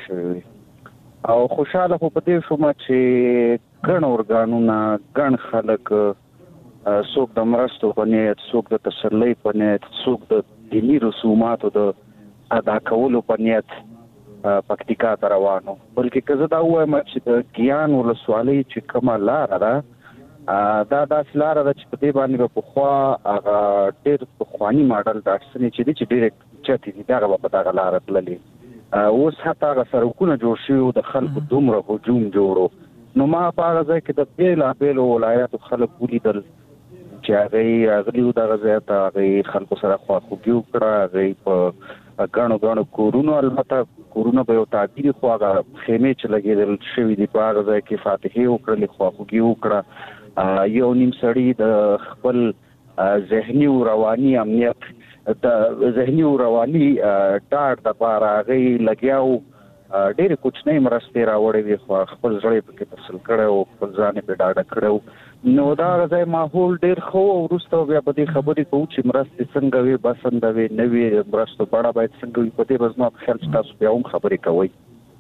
شوی او خوشاله خو په دې شوم چې ګڼ اورګانونه ګڼ خلک څوک د مرستو په نیت، څوک د تسلۍ په نیت، څوک د دیني رسوماتو د ادا کولو په نیت پکتیکا ته روانو. بلکې که زه دا ووایم چې د ګیان ولسوالۍ چې کومه لاره ده دا داسې لاره ده چې په دې باندې به پخوا هغه ډېر پخواني ماډل ډاټسنې چې دي چې ډېرې چتې دي دغه به په دغه لاره تللې. اوس حتی هغه سړکونه جوړ شوي و د خلکو دومره هجوم جوړو. نو ما په هغه ځای کې د بېلابېلو ولایاتو خلک ولیدل چې هغوی راغلي وو دغه ځای ته، هغوی خلکو سره خواخوږي وکړه، هغوی په ګڼو کورونو، البته کورونه به یو تعبیر خو هغه خیمې چې لګېدل شوي دي په هغه ځای کې فاتحې وکړلې، خواخوږي وکړه. یو نیم سړي د خپل ذهني او رواني امنیت د ذهني او رواني ډاډ دپاره هغوی لګیا وو، ډېرې کوچنۍ مرستې راوړې وې خو خپل زړه یې پکې تسل کړی و، خپل ځان یې پرې ډاډه کړی و. نو دا هغه ځای ماحول ډېر ښه و. وروسته بیا په دې خبرې کوو چې مرستې څنګه وې، بسنده وې، نه وې، مرستو بڼه باید څنګه وي. په دې به زما په خیال چې تاسو بیا هم خبرې کوئ.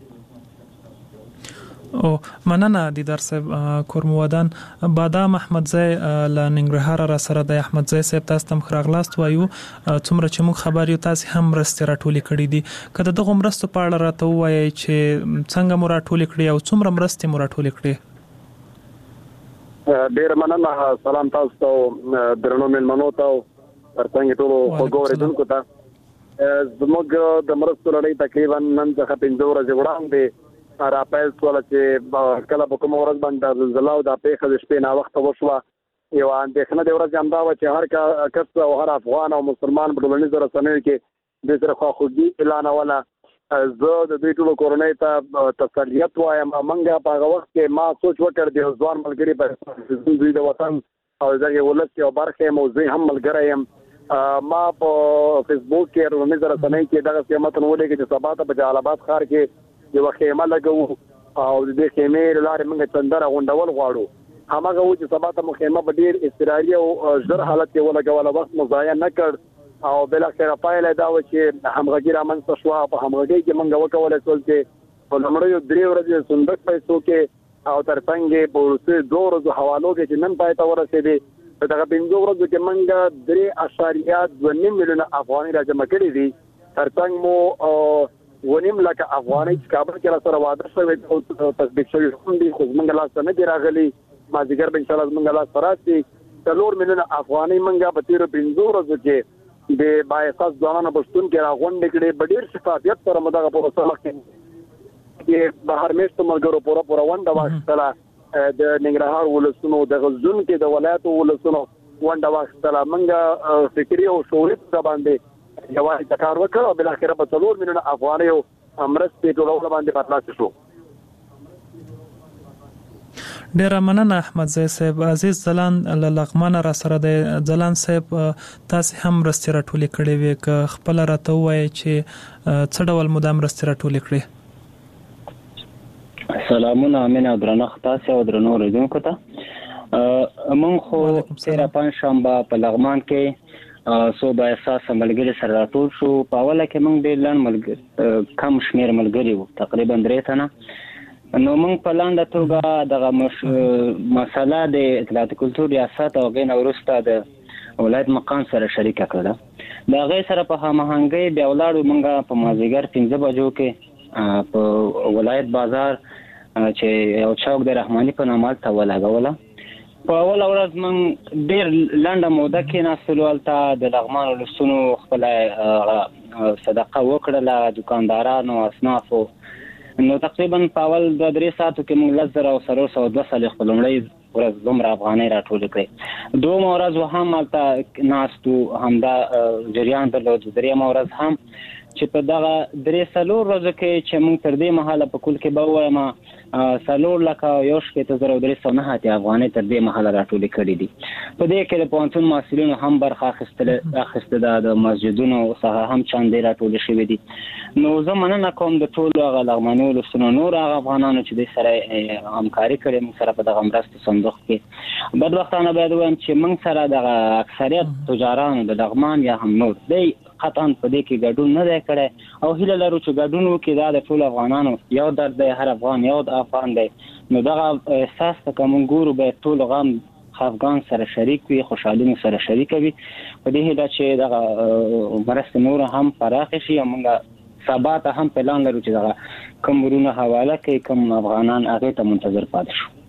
او مننه دیدار صاحب. کورمودان بادام احمدزی له ننګرهار را سره د احمدزی صاحب تاسو تم خراغلاست وایو څومره چې موږ خبر یو تاسو هم مرستې راټولې کړې دي. که دغه مرستو په اړه راته ووایئ چې څنګه مو راټولې کړې او څومره مرستې مو راټولې کړې. ډېر مننه. سلام تاسو ته، درنو مېلمنو ته، ترڅنګ ټولو خوږو اورېدونکو ته. زموږ د مرستو لړۍ تقریبا نن څخه 5 ورځې وړاندې را پیل شوله چې کله په کومه ورځ باندې زلزله او دا پیښه د شپې ناوخته وشوه. یوه اندېښنه د ورځې همدا وه چې هر کس او هر افغان او مسلمان په ټولنیزو رسنیو کې دوی سره خواخوږي اعلانوله. زه د دوی ټولو کورنۍ ته تسلیت وایم. موږ په هغه وخت کې ما سوچ وکړ د یو ځوان ملګري په دوی د وطن او دغه ولس یو برخه یم او زه هم ملګری یم. ما په فیسبوک کې ټولنیزو رسنیو کې دغه متن ولیکه چې سبا ته په جلال آباد ښار کې یو خیمه لګو او د دې خیمې لارې موږ چندره غونډول غواړو. هماغه و چې سبا ته مو خیمه په ډېر اضطراري او ژر حالت کې ولګوله، وخت مو ضایع نه کړ او بالاخره پایله دا و چې همغږي رامنځته شوه. په همغږۍ کې موږ وکولی شول چې په لومړیو 3 ورځې صندوق پیسو کې او ترڅنګ یې په وروستیو 2 ورځو حوالو کې چې نن پای ته ورسېدې په دغه 5 ورځو کې موږ 3.2 میلیونه افغانۍ راجمع کړي دي. ترڅنګ مو 1.5 لک افغانۍ چې کابل کې را سره واده شوی او تصدیق شوي هم دي، خو زموږ لاس ته نه دي راغلي. مازدیګر به انشاءالله زموږ لاس ته راشي. 4 میلیونه افغانۍ موږ په تېرو 5 ورځو کې د بااحساس ځوانانو په شتون کې راغونډې کړې. په ډېر شفافیت سره مو دغه پروسه مخکې بهر میشتو ملګرو پوره ونډه واخیستله. د ننګرهار ولسونو، د غزون کې د ولایتو ولسونو ونډه واخیستله. موږ فکري او شعوري څه باندې یوازې کار وکړ او بالاخره په 4 میلیونه افغانۍ مرستې ټولولو باندې برلاسه شو. ډیره مننه احمدزی صاحب. عزیز ځلان له لغمان را سره د ځلان صاحب تاسو هم مرستې راټولې کړې وې، که خپل راته ووایئ چې څه ډول مو دا مرستې راټولې کړې. سلامونه امین او درنښت تاسو او درنو اورېدونکو ته. موږ خو تېره پنجشنبه په لغمان کې سو با احساس ملګری سره راټول شو. په اوله کې موږ ډېر لنډ کم شمېر ملګري وو، تقریبا 3 تنه. نو موږ په لنډه توګه دغه مسله د اطلاعات کلتور ریاست او غین وروسته د ولایت مقام سره شریکه کړه. د هغې سره په هماهنګۍ بیا ولاړو. موږ په مازدیګر 5 بجو کې په ولایت بازار چې یو چوک د رحماني په نامه ته ولګوله. په اوله ورځ موږ ډېر لنډه موده کېناستلو. هلته د لغمان ولسونو خپله صدقه وکړله، دوکاندارانو، اصنافو. نو تقریبا په اول 2-3 ساعتو کې موږ 10,402 په لومړۍ ورځ دومره افغانۍ راټولې کړې. دویمه ورځ هم هلته ناستو، همدا جریان درلود. درېیمه ورځ هم چې په دغه 3-4 ورځو کې چې موږ تر دې مهاله په کل کې به ووایم 4,61,309 افغانۍ تر دې مهاله راټولې کړې دي. په دې کې د پوهنتون محصلینو هم برخه اخیسته ده، د مسجدونو څخه هم چندې راټولې شوې دي. نو زه مننه کوم د ټولو هغه لغماني ولسونو نور هغه افغانانو چې دوی سره همکاري کړې موږ سره په دغه مرستو صندوق کې. بدبختانه باید ووایم چې موږ سره دغه اکثریت تجارانو د لغمان یا هم نور دی قطعا په دې کې ګډون نه دی کړی او هیله لرو چې ګډون وکړي دا د ټول افغانانو یو درد دی هر افغان یو افغان دی نو دغه احساس ته کوم ګورو به ټول غم افغان سره شریک وي خوشحالي سره شریک وي په دې هیله چې دغه مرسته نور هم پراخ شي موږ سبا ته هم پلان لرو چې دغه کوم ورونه حواله کوي کوم افغانان هغه ته منتظر پاتې شو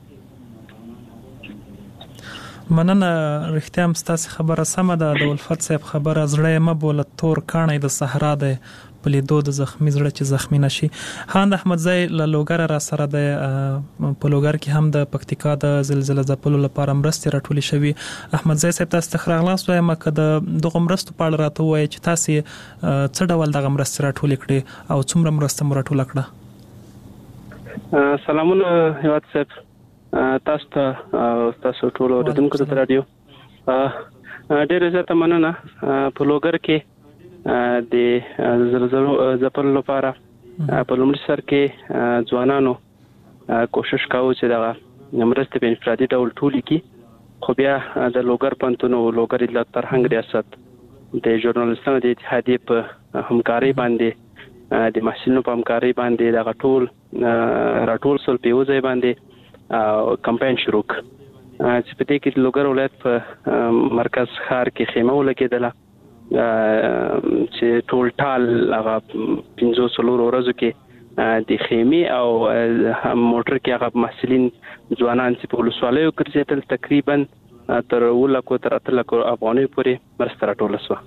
مننه رښتیا هم ستاسو خبره سمه ده د ولفت صاحب خبره زړه مې بوله تور کاڼی د صحرا ده په لیدو د زخمی زړه چې زخمی نشي خان احمدزی له لوګر را سره د په لوګر کې هم د پکتیکا د زلزلې ځپلو لپاره مرستې راټولې شوې احمدزی صاحب تاسو ته خراغلاس وایم که د دغه مرستو په اړه راته وایي چې تاسو څه ډول دغه مرستې راټولې کړې او څومره مرسته مو راټوله کړه سلامونه هیواد صاحب تاسو ته تاسو ټول اوریدونکو ته رادیو ډېر زیاته مننه په لوګر کې د زلزلو ځپلو لپاره په لومړي سر کې ځوانانو کوشش کاوه چې دغه مرستې په انفرادي ډول ټولې کړي خو بیا د لوګر پوهنتون او لوګر اطلاعات فرهنګ ریاست د ژورنالیستانو د اتحادیې په همکارۍ باندې د محصلینو په همکارۍ باندې دغه ټول راټول سول په یو ځای باندې کمپاین شروع چې په دې کې لوګر ولایت په مرکز ښار کې خیمه ولګېدله چې ټول ټال هغه 500 ورځو کې د خیمه او موټر کې هغه محصلین ځوانان چې په ولسوالیو ګرځېدل تقریبا تر 2 لک تر 3 لک افغانۍ پورې مرسته راټوله شوه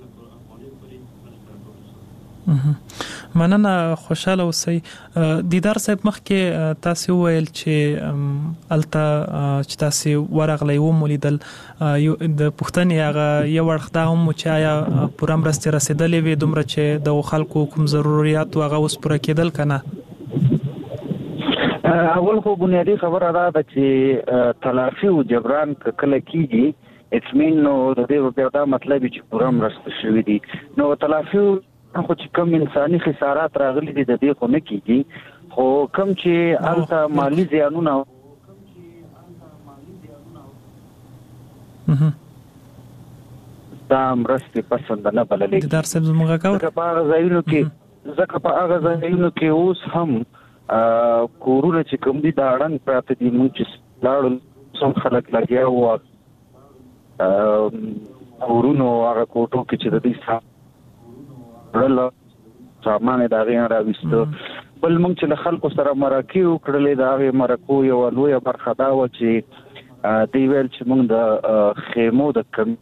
مننه خوشاله اوسئ دیدار صاحب مخکې تاسو ویل چې الته چې تاسو ورغلی و مولیدل د پښتنې هغه یو ورخدا هم چې آیا پوره مرسته رسیدلې وي دومره چې د خلکو کوم ضرورت هغه اوس پوره کېدل کنه اول خو بنیادی خبره ده چې تلافي او جبران کله کیږي اټمین نو د دې په دا مطلب چې پوره مرسته شوې دي نو تلافي خو چې کوم انساني خسارات راغلي دي د دې خو نه کیږي خو کوم چې الته مالی زیانونه دا مرستې پسند نه بللې دیدار صاحب زموږه کاوه په هغه ځایونو کې اوس هم کورونه چې کوم دي دا اړن پراته دي موږ چې لاړو څوم خلک لګیا وو کورونو هغه کوټو کې چې د دې ورله سامان دا غي راوستو بل موږ چې خلکو سره مرکه وکړلې دا غي مرکو یو لوی برخه دا و چې دی ویل چې موږ د خیمو د کم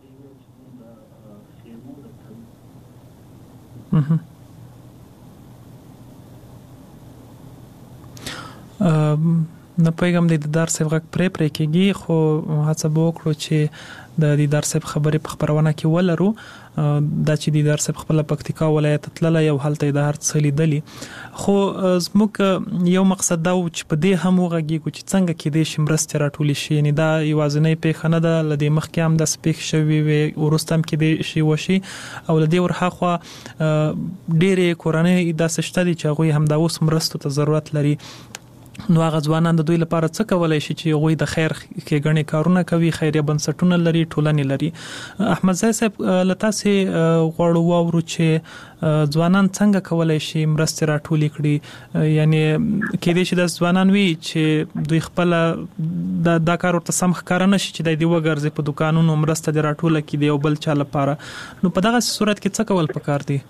نه پیغام د دیدار صاحب غږ پرې کېږي خو هڅه وکړو چې د دیدار صاحب خبرې په خبرونه کې ولرو دا چې دیدار صاحب خپل پکتیکا ولایت تللی یو حالت د هر څه لیدلی خو زموږ یو مقصد دا و چې په دې هم وغږیږو چې څنګه کې دې شمرستې راټولې شي یعنی دا یوازینۍ پیښه نه ده لدې مخکې هم د سپیک شوی وي ورستم کې دې شي وشي او لدې ورخوا ډېرې کورنۍ داسې شته دي چې هغوی هم دا اوس مرستو ته ضرورت لري نو هغه ځوانان د دوی لپاره څه کولای شي چې هغوی د خیر کې غني کارونه کوي خیریه بنسټونه لري ټولنې لري احمدزی صاحب لتاسې غواړو واورو چې ځوانان څنګه کولای شي مرستې راټولې کړي یعنی کې دې چې د ځوانان وي چې دوی خپل دا کار ورته سم ښکار نه شي چې د دې وګرځي په دکانونو مرسته د راټوله کې دی او بل چا لپاره نو په دغه صورت کې څه کول پکار دي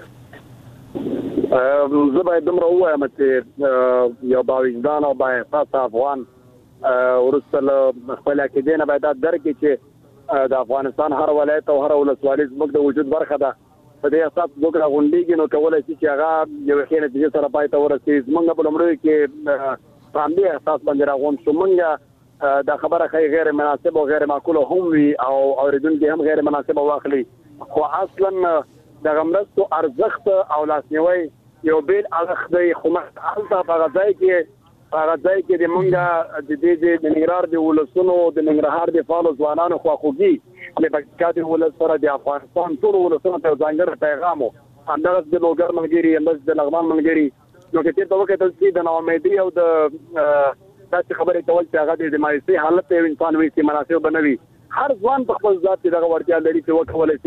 زه باید دومره ووایم چې یو باوجدان او بااحساسه افغان وروسته له خپل عقیدې نه باید درک کړي چې د افغانستان هر ولایت او هر ولسوالي زموږ د وجود برخه ده په دې اساس موږ راغونډېږو نو کولای شي چې هغه یو ښه نتیجه سره پای ته ورسېږي زموږ په لومړیو کې په همدې اساس باندې راغونډ شو موږ دا خبره ښایي غیر مناسب او غیر معقوله هم وي او اورېدونکي هم غیر مناسبه واخلي خو اصلا د مرستو ارزښت او لاسنیوي یو بیل اړخ دی خو هلته په هغه ځای کې د مونږه د دې د ننګرهار د ولسونو د ننګرهار د فعالو ځوانانو خواخوږي د پکتیکا د ولس سره د افغانستان ټول ولسونو ته ځانګړی پیغام و همدغه د لوګر ملګري همدغه د لغمان ملګري نو کې ته وکړه چې د ناامیدي او د تاسو خبرې کول چې هغه د مایوسي حالت یو انسان وي چې مناسب بنوي هر ځوان په خپل ذات کې دغه ورتیا لري چې وکولای شي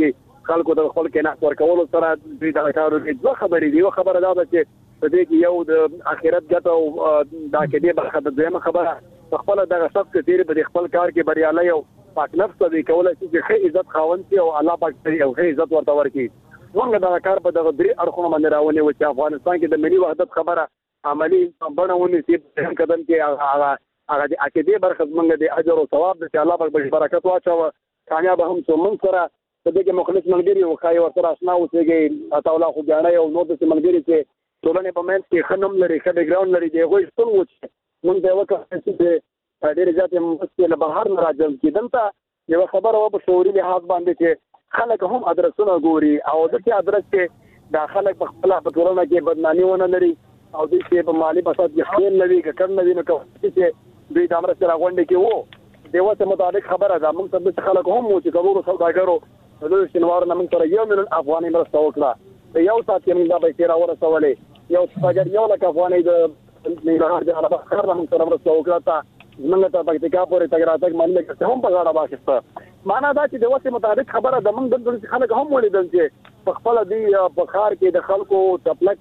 خلکو د خپل کې نه ورکول سره دوی دا کارو کې دوه خبرې دي. یو خبره دا ده چې په دې کې یو د اخرت ګټه او دا کې دې برخه د دویمه خبره خپل دغه شخص کې تیر په خپل کار کې بریالي او پاک نفس دی کولای شي چې ښه عزت خاوند شي او الله پاک یې او ښه عزت ورته ورکړي. موږ دا کار په دغه درې اړخونو باندې راونی و چې افغانستان کې د ملي وحدت خبره عملی بڼونه سي په قدم کې هغه د عقیده برخه موږ د اجر او ثواب د الله پاک په برکت واچو کامیاب هم څو من سره د دې مخلص ملګری او خای ورته آشنا اوسېږي تاولا خو ګاڼه او نو د ملګری چې ټولنې په منځ کې خنم لري ښه بیک ګراوند لري دی غوښ څنګه و موږ دا وکړو چې ډېر ځاتې مسله بهر نه راځم کېدل ته یو خبر او په شعوري لحاظ باندې چې خلک هم ادرسونه ګوري او د دې ادرس کې د خلک په خپل په ټولنه کې بدنامي ونه لري او د دې په مالی بساط کې خیر لري کړه نه ویني چې دوی د امر سره غونډه کې وو د وته مطابق خبره ده موږ څه خلک هم مو چې کورو سوداګرو د شنوار نه موږ سره 1 مليون افغاني مرسته وکړه یو سات کې موږ دا به تیر ورسولې یو څنګه یو لک افغاني د نګهار د عربه خبر موږ سره مرسته وکړه موږ ته پکتیکا پورې تګراتک باندې کې هم په غاړه واخیسته معنا دا چې د وخت مطابق خبره د موږ د خلک هم ولیدل چې په خپل دی په خار کې د خلکو چپلک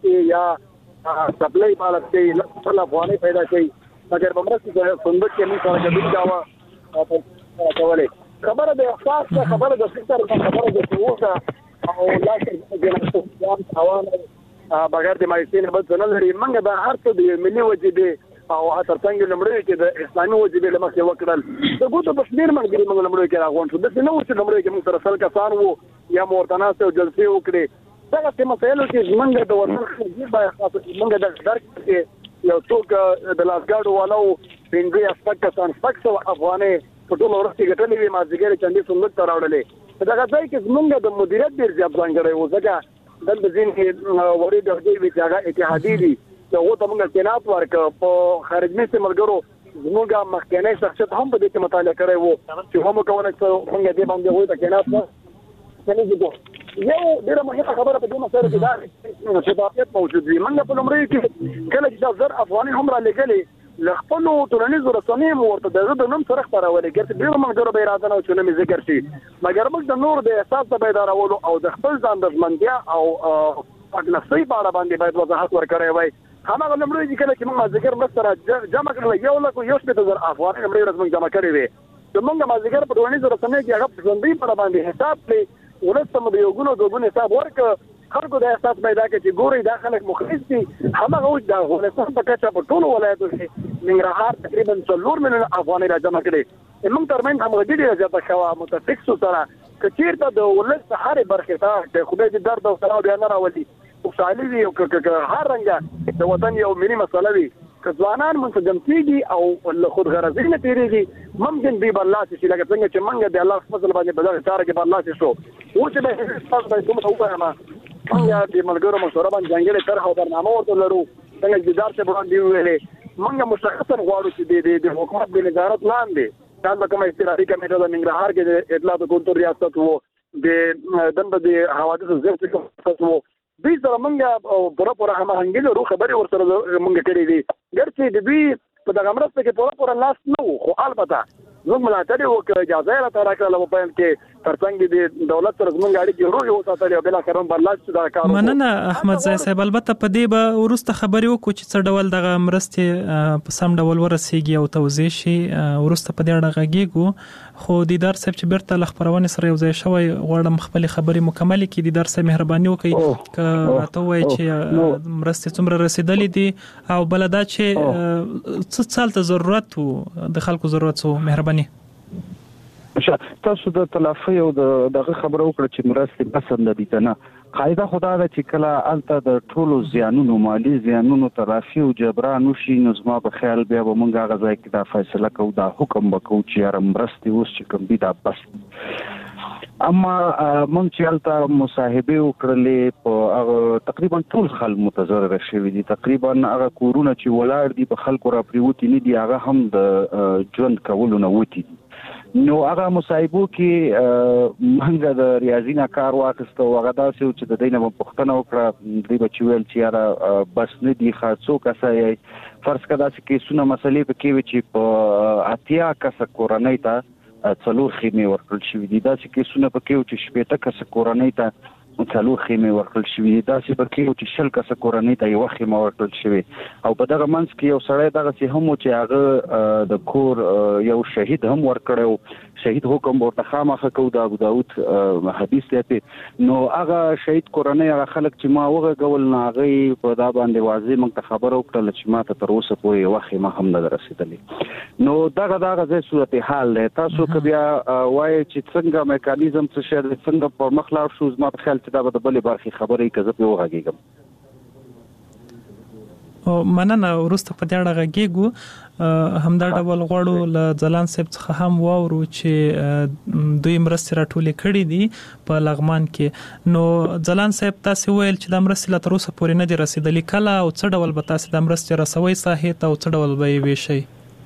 یا سپلای مالک کې خپل افغاني پیدا کوي مګر بمرسته صندوق کې موږ سره د دعوا کولې خبره د احساس خبره د فکر خبره د شعور او لکه جناب عوام بغیر د مایسین بد نه لري موږ به هر څه د ملي وجیبه او ترڅنګ لمړی کې د اسلامي وجیبه لمخې وکړل د ګوتو بشمیر منګري موږ لمړی کې راغون شو د نو چې لمړی کې موږ سره سل کسان وو یا مورتناسه او جلسې وکړي دا چې مسایلو کې موږ د ورته خبرې به خاصه موږ د درک کې یو څوک د لاسګاډو والو پنځه اسپک کسان سپکسو افغاني په ټول ورته ګټلې وي ما ځګر چندې څنګه تراوړلې دا ځای کې موږ د مدیریت ډیر ځاب ځانګړی و ځکه د ځین کې وړي د دې وی ځای اتحادی دي ته ته موږ کینات ورک په خارج مې سملګرو زموږه مخکنی شخصیت هم په دې کې مطالعه کړی وو چې هم کوونه څنګه دې باندې وایي ته کینات یو ډیره مهمه خبره په دې مسله کې دا چې شفافیت موجود وي موږ په لمړی کې کله چې زر افغاني هم را لګلې لخپل ټولنیزو رسنیو ورته د نوم سره خبرول کېږي ډیره موږ به اراده نه چې نوم ذکر شي مګر موږ د نور د احساس په بیدارولو او د خپل ځان د ژمنتیا او پاکنسي په اړه باندې باید وضاحت ورکړی وای هماغه لمړی چې کله چې موږ ذکر مستر جمع کړل یو لکه یو شپه زر افغاني لمړی رسم جمع کړی وي د موږ ما ذکر په ټولنیزو رسنیو کې هغه ژوندۍ په باندې حساب کړي ولستم د یو ګونو دوګونو حساب ورک خلکو د احساس پیدا کړي چې ګوري دا خلک مخلص دي هماغه اوس د افغانستان په کچه په ټولو ولایتو کې ننګرهار تقریبا 4 ملیون افغاني را جمع کړي موږ ترمن هم غوډي راځه شوا متفق سره کچیرته د ولست هر برخه ته خو به درد او سلام بیان راولي او سالي وي او هر رنګه د وطن یو ملي مسله وي ځوانان منسجم کیږي او له خود غرضۍ نه تیریږي ممکن دی برلاس شي لکه څنګه چې منګه د الله فضل باندې بدل چاره کې برلاس شو او چې به تاسو به کوم څه وکړم منګه د ملګرو مشوره باندې ځانګړي طرح او برنامه ورته لرو څنګه چې دار څخه باندې ویلې منګه مشخصا غواړو چې د حکومت د نظارت لاندې دا کومه استراتیژي کمیټه د ننګرهار کې د اطلاعات کنټرول ریاست وو د دنده د حوادثو ضبط کوم وو دوی سره موږ پوره هماهنګي لرو خبرې ورسره موږ کړې دي ګرځي د دوی په دغه مرسته کې پوره لاس نه خو البته زموږ ملاتړ وکړ اجازه را راکړه په پاین کې ترڅنګ د دولت سره زموږ اړیکې ورو یو ساتل او بل اخرون برلاس دا کار مننه احمد زای صاحب البته په دې به ورسته خبرې وکړو چې څه ډول دغه مرستې په سم ډول ورسیږي او توزیع شي ورسته په دې اړه غږیږو خو دیدار صاحب چې بیرته لخبرونه سره یو ځای شوی غواړم خپل خبرې مکمل کړي دیدار صاحب مهرباني وکړي ک راته وایي چې مرستې څومره رسیدلې دي او بلدا چې څه څالته ضرورت د خلکو ضرورت سو مهرباني تاسو د تلافي او دغه خبرو وکړه چې مرستې پسند دي کنه قاعده خدا ده چې کله الته د ټولو زیانونو مالی زیانونو تلافي او جبران وشي نو زما په خیال بیا به مونږ هغه ځای کې دا فیصله کوو دا حکم وکړو چې مرستې اوس چې کوم دي دا بس اما مونږ چې الته مصاحبه وکړلې په تقریبا ټول خلک متضرر شوي دي تقریبا هغه کورونه چې ولاړ دي په خلکو را پریوتی نه دي هغه هم د ژوند کولو نه وتی دي نو هغه مصاحبو کې منګه د ریاضي نه کار واخیسته هغه داسې چې د دینه پښتنه وکړه دوی بچ ویل چې یاره بس نه دی خاصو کسه فرض کړه چې کیسونه مسلې په کې چې په اتیا کسه کورنۍ ته څلور خیمې ورکړل شوې دي. داسې کیسونه پکې و چې 80 کسه کورنۍ ته څلور خیمې ورکړل شوې دي. داسې پکې و چې 100 کسه کورنۍ ته یوه خیمه ورکړل شوې. او په دغه منځ کې یو سړی دغسې هم و چې هغه د کور یو شهید هم ورکړی، شهید حکم ورته خامخه کوو د ابو داود حدیث دی. نو هغه شهید کورنۍ هغه خلک چې ما وغږول نو هغوی په دا باندې واضح موږ ته خبره وکړله چې ما ته تر اوسه پورې یوه خیمه هم نه ده رسېدلې. نو دغه ځای صورتحال دی. تاسو که بیا وایئ چې څنګه میکانیزم څه شی دی، څنګه پر مخ لاړ شو، زما په خیال چې دا به د بلې برخې خبرې که زه پرې وغږېږم. مننه. وروسته په دې اړه غږېږو. همدا ډول غواړو له ځلان صاحب څخه هم واورو چې دوی مرستې راټولې کړې دي په لغمان کې. نو ځلان صاحب تاسو ویل چې د مرستې لا تر اوسه پورې نه دي رسیدلې. کله او څه ډول به تاسو د مرستې رسوي ساحې ته او څه ډول به یې ویشئ؟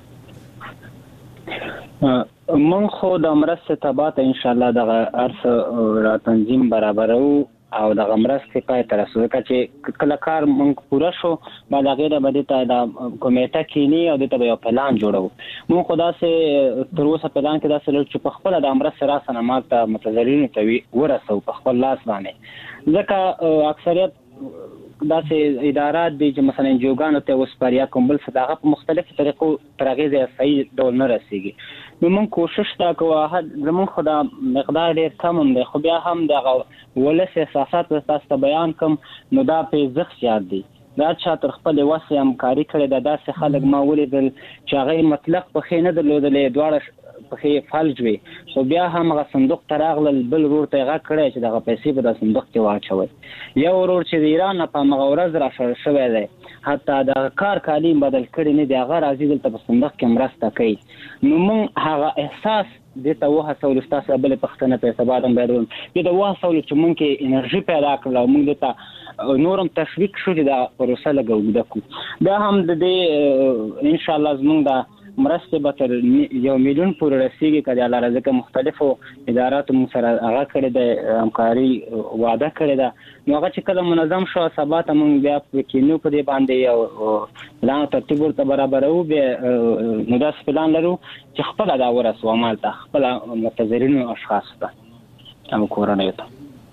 من خو د مرستې تبعات ان شاء الله دغه ارث را تنظیم برابرو او دغه مرستې پای ته رسوي. چې کله کار موږ پوره شو بعد هغې نه به دې ته د کمیټه کینی او دې ته به یو پلان جوړو. موږ خو داسې تر اوسه پلان کې داسې لرو چې په خپله د مرستې راسه ما ته متضررینو ته ورسوو په خپل لاس باندې. ځکه اکثریت داسې ادارات دي چې مثلا انجیوګانو ته وسپاري یا کوم بل څه د هغه په مختلفو طریقو تر هغې ځایه صحیح ډول نه رسېږي. نو موږ کوشش دا کوو، زموږ خو دا مقدار ډېر کم هم دی، خو بیا هم دغه ولس احساسات تاسو ته بیان کوم نو دا پې زښت زیات دی. دا چا تر خپلې وسې همکاري کړې ده. داسې خلک ما ولیدل چې هغوی مطلق پښې نه درلودلې، دواړه پښې فلج وي، خو بیا هم هغه صندوق ته راغلل، بل ورور ته یې غږ کړی چې دغه پیسې په دا صندوق کې واچوئ. یو ورور چې د ایران نه په همغه ورځ راشړل شوی دی، حتی د کار کالي بدل کړي نه دي، هغه راځي دلته په صندوق کې مرسته کوي. نو موږ هغه احساس دې ته وهڅولو، ستاسو بلې پوښتنه په اعتبار هم باید ووایم، دې ته وهڅولو چې موږ کې انرژي پیدا کړله او موږ دې ته نور هم تشویق شو چې دا پروسه لږه اوږده کړو. بیا هم د دې انشاءالله زموږ د مرستې به تر 1 میلیون پورې رسېږي که د الله رضا، ځکه مختلفو اداراتو موږ سره هغه کړې ده، همکاري وعده کړې ده. نو هغه چې کله منظم شو سبا ته موږ بیا کینو په دې باندې یو پلان او ترتیب ورته برابروو. بیا نو داسې پلان لرو چې خپله دا ورسو عمل ته، خپله متضررینو اشخاصو ته او کورنیو ته.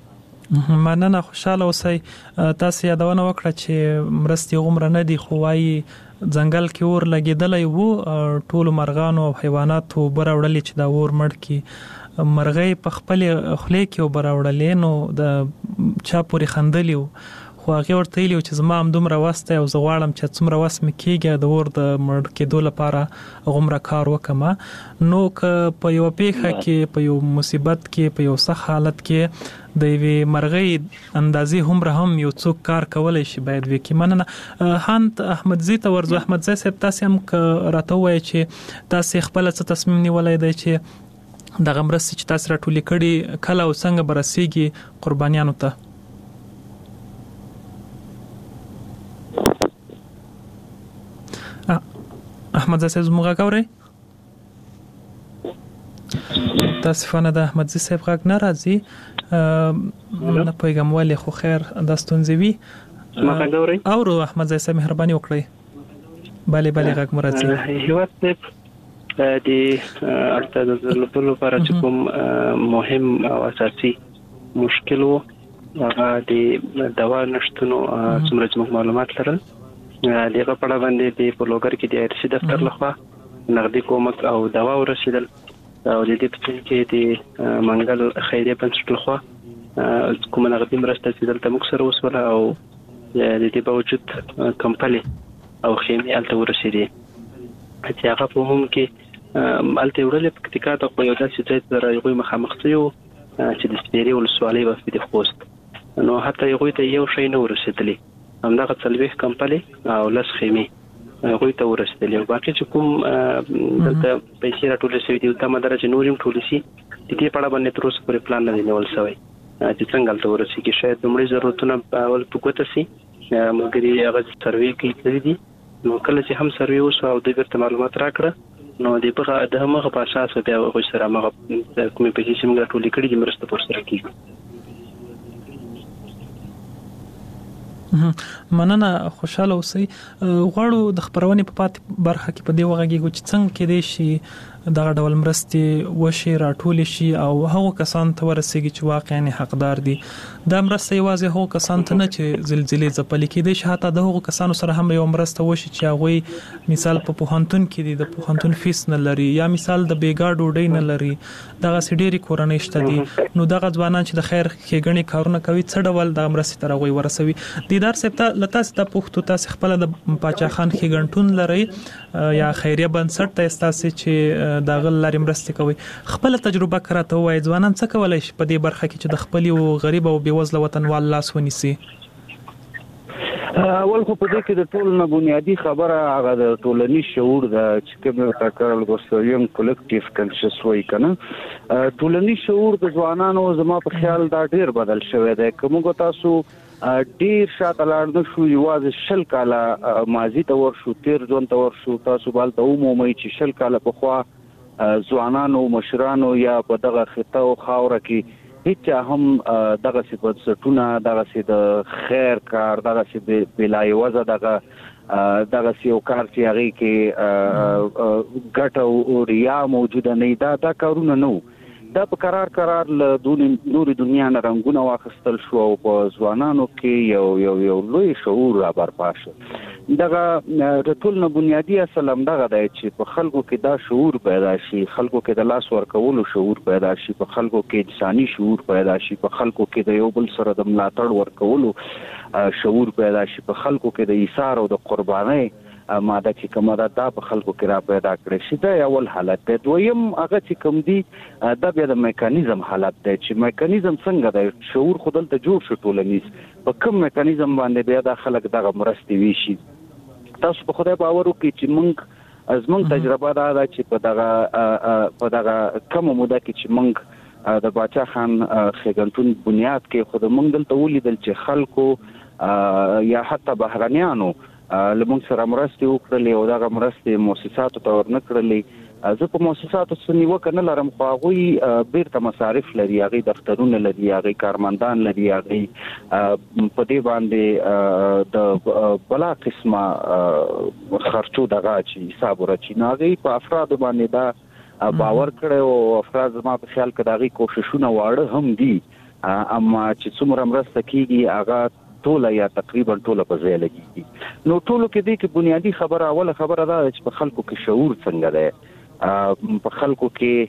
مننه. خوشاله اوسئ. تاسو یادونه وکړه چې مرستې غومره نه دي، خو وایي ځنګل کې اور لګېدلی و، ټولو مرغانو او حیواناتو اوبه راوړلې چې دا اور مړ کړي. مرغۍ په خپلې خولې کې اوبه راوړلې، نو د چا پورې خندلي وو، خو هغې ورته ویلي وو چې زما همدومره وس دی او زه غواړم چې څومره وس مې کېږي د اور د مړ کېدو لپاره غومره کار وکړم. نو که په یوه پیښه کې، په یو مصیبت کې، په یو سخت حالت کې د یوې مرغۍ اندازې هومره هم یو څوک کار کولی شي، باید وکړي. مننه. هانت احمدزي ته ورځو. احمدزي صاحب تاسې هم که راته ووایئ چې تاسې خپله څه تصمیم نیولی دی چې دغه مرستې چې تاسې راټولې کړي کله او څنګه به رسېږي قربانیانو ته؟ احمدزي صاحب زموږ غږ اورئ؟ متاسفانه د احمدزي صاحب غږ نه راځي، نه پوهېږم ولې، خو خیر دا ستونزې وي. زما غږ اورئ؟ اورو. احمدزي صاحب مهرباني وکړئ. بلې غږ مو راځي. هیواد صاحب د اړتیا د درلودلو لپاره چې کوم مهم او اساسي مشکل و هغه د دوا نشتونو څومره چې موږ معلومات لرل، دغه په اړه باندې د پلوګر کې د ارشي دفتر لخوا نقدي کومک او دوا ورسېدل، او د دې په څیر کې د منګل خیریه بنسټ لخوا کومه نقدي مرسته چې دلته موږ سره وسوله، او د دې باوجود کمپلي او خیمې هلته ورسېدې چې هغه په هم کې هلته وړلې پکتیکا ته خو یو داسې ځای ته هغوی مخامخ شوي وو چې د سپیرې ولسوالۍ په د خوست، نو حتی هغوی ته یو شی نه ورسېدلی، همدغه 40 کمپلي او 10 خیمې هغوی ته ورسېدلې، او باقي چې کوم دلته پیسې راټولې شوي دي تمه ده چې نور هم ټولې شي. د دې په اړه باندې تر اوسه پورې پلان نه دی نیول شوی چې څنګه هلته ورسېږي. شاید لومړی ضرورتونه په اول په ګوته شي، ملګري هغه سروې کوي دي، نو کله چې هم سروې وشو او دوی بیرته معلومات راکړه، نو د همغه په اساس بیا هغوی سره همغه کومې پیسې چې موږ راټولې کړي دي مرسته ورسره کېږي. مننه. خوشاله اوسئ. غواړو د خبرونې په پاتې برخه کې په دې وغږیږو چې څنګه کېدای شي دغه ډول مرستې وشي راټول شي او هغه کسان ته ورسیږي چې واقعا حقدار دي. دا مرسته یوازې هغه کسان ته نه چې زلزلې ځپلې کېدې شي، حتی د هغو کسانو سره هم یو مرسته وشي چې هغه مثال په پوهنتون کې دي، د پوهنتون فیس نه لري، یا مثال د بیګا ډوډۍ نه لري، دغه سډيري کورنۍ شته دي. نو دغه ځوانان چې د خیر ښېګڼې کارونه کوي څه ډول د مرستې تر هغه ورسوي. دیدار صاحب ته لتاس د پښتو تاسو خپل د پاچا خان ښېګڼتون لري یا خیریه بنسټ ته تاسو چې دغه لاري مرستې کوي، خپل تجربه کراته وایي ځوانان څه کولای شي په دې برخه کې چې د خپل او غریب او بیوزله وطنوال لاس ونیسي؟ اول خو په دې کې د ټولو نه بنیادی خبره هغه د ټولنیز شعور د چې کوم تکرار ګوستویم کلیکټیو کنشس وایي کنه. ټولنیز شعور د ځوانانو زما په خیال دا ډیر بدل شوی دی. کومه تاسو ډیر شاته لاړ نه شو، یوازې 20 کاله ماضي ته ورشو، تیر ژوند ته ورشو، تاسو بالته عمومي چې 20 کاله په خوا ځوانانو مشرانو یا په دغه خطه او خاوره کې هیڅ هم دغه صفات ستونه، دغه د خیر کار، دغه بلای وزه، دغه یو کار چې هغه کې ګټه او ریا موجوده نه، دا کارونه نه. دا په قرار له نوري دنیا نه رنگونه واخستل شو او په ځوانانو کې یو لوی شعور را برپا شو. دغه د ټول نه بنیادی اصل هم دغه دی چې په خلکو کې دا شعور پیدا شي، خلکو کې د لاس ورکولو شعور پیدا شي، په خلکو کې انساني شعور پیدا شي، په خلکو کې د یو بل سره د ملاتړ ورکولو شعور پیدا شي، په خلکو کې د ایثار او د قربانۍ ماده چې کومه ده دا په خلکو کې را پیدا کړی شي. دا اول حالت دی. دویم هغه چې کوم دی دا بیا د میکانیزم حالت دی چې میکانیزم څنګه دی. شعور خو دلته جوړ شو ټولنیز، په کوم میکانیزم باندې بیا د خلک دغه مرستې ویشي. تاسو په خدای باور وکړئ چې زموږ تجربه دا ده چې په دغه کم موده کې چې موږ د باچا خان ښېګڼتون بنیاد کې خو موږ دلته ولیدل چې خلکو یا حتی بهرنیانو لمونږ سره مرستې وکړلې او دغه مرستې مؤسساتو ته ورنه کړلې. زه په مؤسساتو څه نیوکه نه لرم، خو هغوی بیرته مصارف لري، هغوی دفترونه لري، هغوی کارمندان لري، هغوی په دې باندې د بلا قسمه خرچو دغه چې حساب ورچي نو هغوی په افرادو باندې دا باور کړی او افراد زما په خیال کې د هغوی کوښښونه واړه هم دي، اما چې څومره مرسته کېږي هغه ټوله یا تقریبا ټوله په ځای لګیږي. نو ټولو کې دې کې بنیادی خبره اوله خبره دا چې په خلکو کې شعور څنګه دی، په خلکو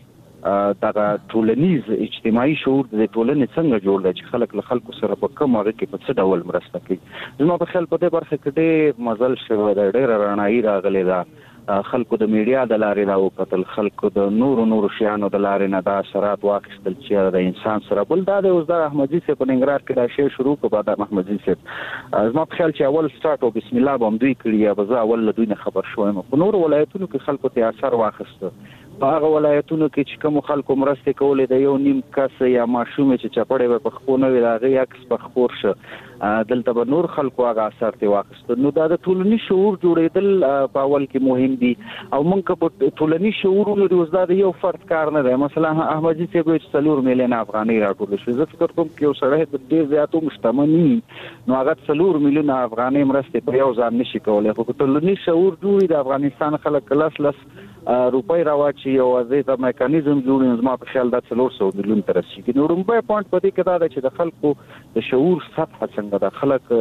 کې دغه ټولنیز اجتماعي شعور د ټولنې څنګه جوړ دی چې خلک له خلکو سره په کوم هغه کې په څه ډول مرسته کوي. زما په خیال په دې برخه کې ډېر مزل شوی دی، ډېره رڼایي راغلې ده. خلکو د میډیا د لارې دا وکتل، خلکو د نورو شیانو د لارې نه دا اثرات واخیستل چې د انسان سره بل دا د اوس د احمدزي صاحب په ننګرهار کې دا شی شروع کړ. بعد احمدزي صاحب زما په خیال چې اول سٹارټ او بسم الله به هم دوی کړي یا به زه اول له دوی نه خبر شوم. په نورو ولایتونو کې خلکو ته اثر واخیسته. په هغه ولایتونو کې چې کوم خلکو مرستې کولې د یو نیم کس یا ماشوم چې چپړې به په خپل نوې راغی عکس په خپور شه، دلته به نور خلکو هغه اثر ته واخیسته. نو دا د ټولنیز شعور جوړېدل په اول کې مهم دي او موږ په ټولنیز شعور لري. اوس دا د یو فرد کار نه دی. مثلا احمدزي صاحب چې 4 میلیون افغانۍ راټول شوې، زه فکر کوم چې یو سړی د ډېر زیاتو مشتمني نو هغه 4 میلیون افغانۍ مرستې په یو ځان نشي کولی. خو ټولنیز شعور جوړي د افغانستان خلک لس روپۍ راواچي او د میکانیزم جوړي، زما په خیال دا 400 میلیون ته رسیږي. نو لومړی پوینټ په دې کې دا ده چې د خلکو د شعور سطحه څنګه ده،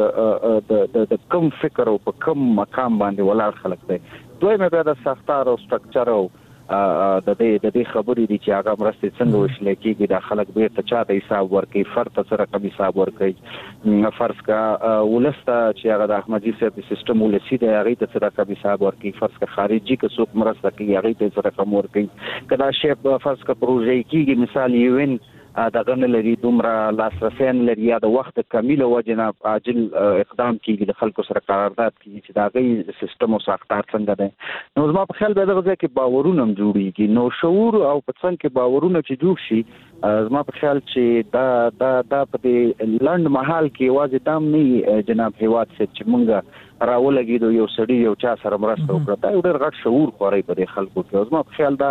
خلک د کم فکر او په کم مقام باندې ولاړ خلک دی. دویمه بیا د ساختار او سټرکچر او د دې خبرې دي چې هغه مرستې څنګه وشل کېږي. دا خلک بیرته چاته حساب ورکوي، فرد ته څه رقم حساب ورکوي. فرض کا ولسته چې هغه د احمدزي صاحب سیستم ولسی دی هغې ته څه رقم حساب ورکوي. فرض کا خارجي که څوک مرسته کوي هغې ته څه رقم ورکوي. که دا شی فرض کا پروژې کېږي، مثال یوین دغه نه لري، دومره لاسرسی نه لري، یا د وخت کمی له وجې نه عاجل اقدام کېږي، د خلکو سره قرارداد کېږي چې د هغې سیستم او ساختار څنګه دی. نو زما په خیال بیا دغه ځای کې باورونه هم جوړېږي. نو شعور او په څنګ کې باورونه چې جوړ شي، زما په خیال چې دا په دې لنډ مهال کې یوازې دا هم نه جناب هیواد صاحب چې موږ راولګېدو یو سړي یو چا سره مرسته وکړه، دا یو ډېر غټ شعور خوري په دې خلکو کې. زما په خیال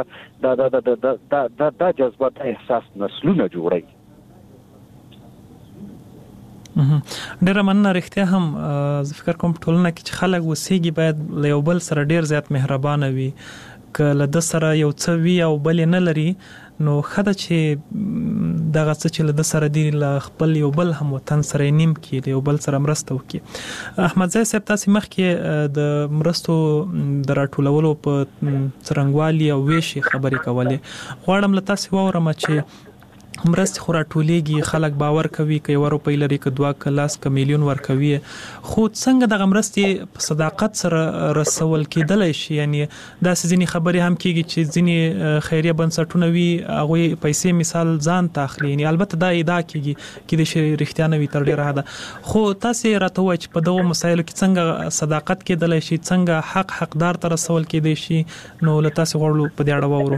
دا جذبه، دا احساس نسلونه جوړوي. ډېره مننه. رښتیا هم زه فکر کوم ټولنه کې چې خلک اوسېږي باید له یو بل سره ډېر زیات مهربانه وي. کله د سره یو څه وی او بل نه لري نو خدای چې دغه څه چې له سره دی له خپل یو بل هم وطن سره نیم کې یو بل سره مرسته وکي. احمد زای صاحب تاسو مخکې د مرستو د راټولولو په څرنګوالي او ویشي خبرې کولې. غواړم له تاسو واورم چې مرستې خو راټولېږي، خلک باور کوي که 1 روپۍ لري که 2 که 10 که میلیون ورکوي، خو څنګه دغه مرستې په صداقت سره رسول کېدلی شي؟ یعنی داسې ځینې خبرې هم کېږي چې ځینې خیریه بنسټونه وي هغوی پیسې مثال ځان ته اخلي، یعنی البته دا ادعا کېږي کېدای شي رښتیا نه وي تر ډېره حده، خو تاسې راته ووایئ چې په دغو مسایلو کې څنګه صداقت کېدلی شي، څنګه حقدار ته رسول کېدی شي؟ نو له تاسې غواړو په دې اړه واورو.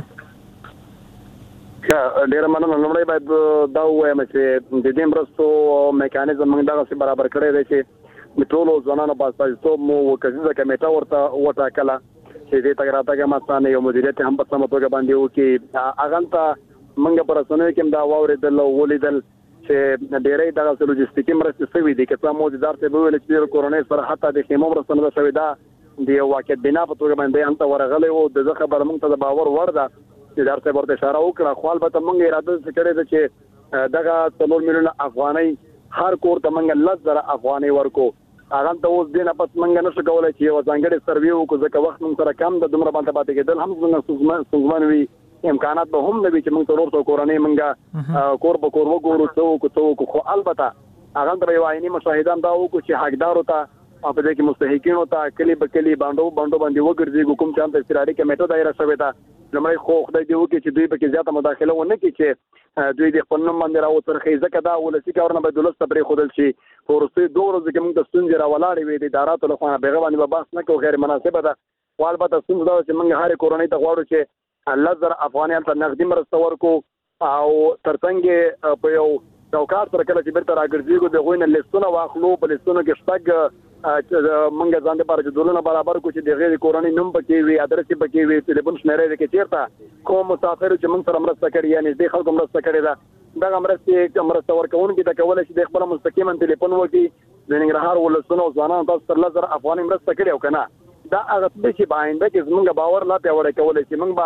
ډیره مننه. لومړی باید دا ووایم چې د دې مرستو میکانیزم موږ دغسې برابر کړی دی چې د ټولو ځوانانو په استازیتوب مو کسیزه کمیټه ورته وټاکله چې دې تګ راتګ مسانه یو مدیریت هم په سمه توګه باندې وکړي. هغه ته موږ په رسنیو کې هم دا واورېدل او ولیدل چې ډېرې دغسې لوجستیکي مرستې شوي دي. که څه موجودار صاحب وویل چې د کورنۍ سره حتی د خیمو مرسته نه ده شوې، دا د یو واقعیت بنا په توګه باندې هلته ورغلی و. د زه خبره موږ ته د باور وړ ده چې دار صاحب ورته اشاره وکړه، خو البته موږ اراده کړې ده چې دغه 3 میلیونه افغانۍ هر کور ته موږ 10,000 افغانۍ ورکو. هغه ته اوس دې نه پس موږ نشو کولی چې یو ځانګړی سروې وکړو، ځکه وخت موږ سره کم ده، دومره باندې پاتې کېدل هم زموږ ستونزمن وي، امکانات به هم نه وي چې موږ ته 400 کورنۍ موږ کور په کور وګورو څه وکړو. خو البته هغه ته یو عیني مشاهده هم دا وکړو چې حقدارو ته او په دې کې مستحقینو ته کلی به کلی باندې باندې وګرځي. کوم چې هم د استراحتي کمیټه دایره شوې ده، لمړی خو خدای دې وکړي چې دوی پکې زیاته مداخله ونه کړي چې دوی د خپل نوم باندې راوترخي، ځکه دا ولسي کارونه به دولت ته پرېښودل شي. په وروستیو 2 ورځو کې موږ د ستونزې راولاړې وې د اداراتو له خوا نه، بهغه باندې به بحث نه کوو، غیر مناسبه ده. خو البته ستونزه دا ده چې موږ هرې کورنۍ ته غواړو چې 10,000 افغانۍ هلته نغدي مرسته ورکړو او تر څنګ په یو چوکاټ سره کله چې بیرته راګرځېږو د هغوی نه لیستونه واخلو. په لیستونو کې شپږ موږ ځان دپاره جدولونه برابر کړو چې د هغې د کورنۍ نوم پکې وي، ادرس یې پکې وي، ټلیفون شمېره یې کې چېرته کوم مسافر چې موږ سره مرسته کړې یا نږدې خلکو مرسته کړې ده، دغه مرسته ورکوونکي ته کولی شي د خپله مستقیما ټلیفون وکړي د ننګرهار ولسونو او ځوانانو تاسو تر 10,000 افغانۍ مرسته کړې او که نه، دا هغه څه چې په آینده کې زموږ باور لا پیاوړی کولی شي. موږ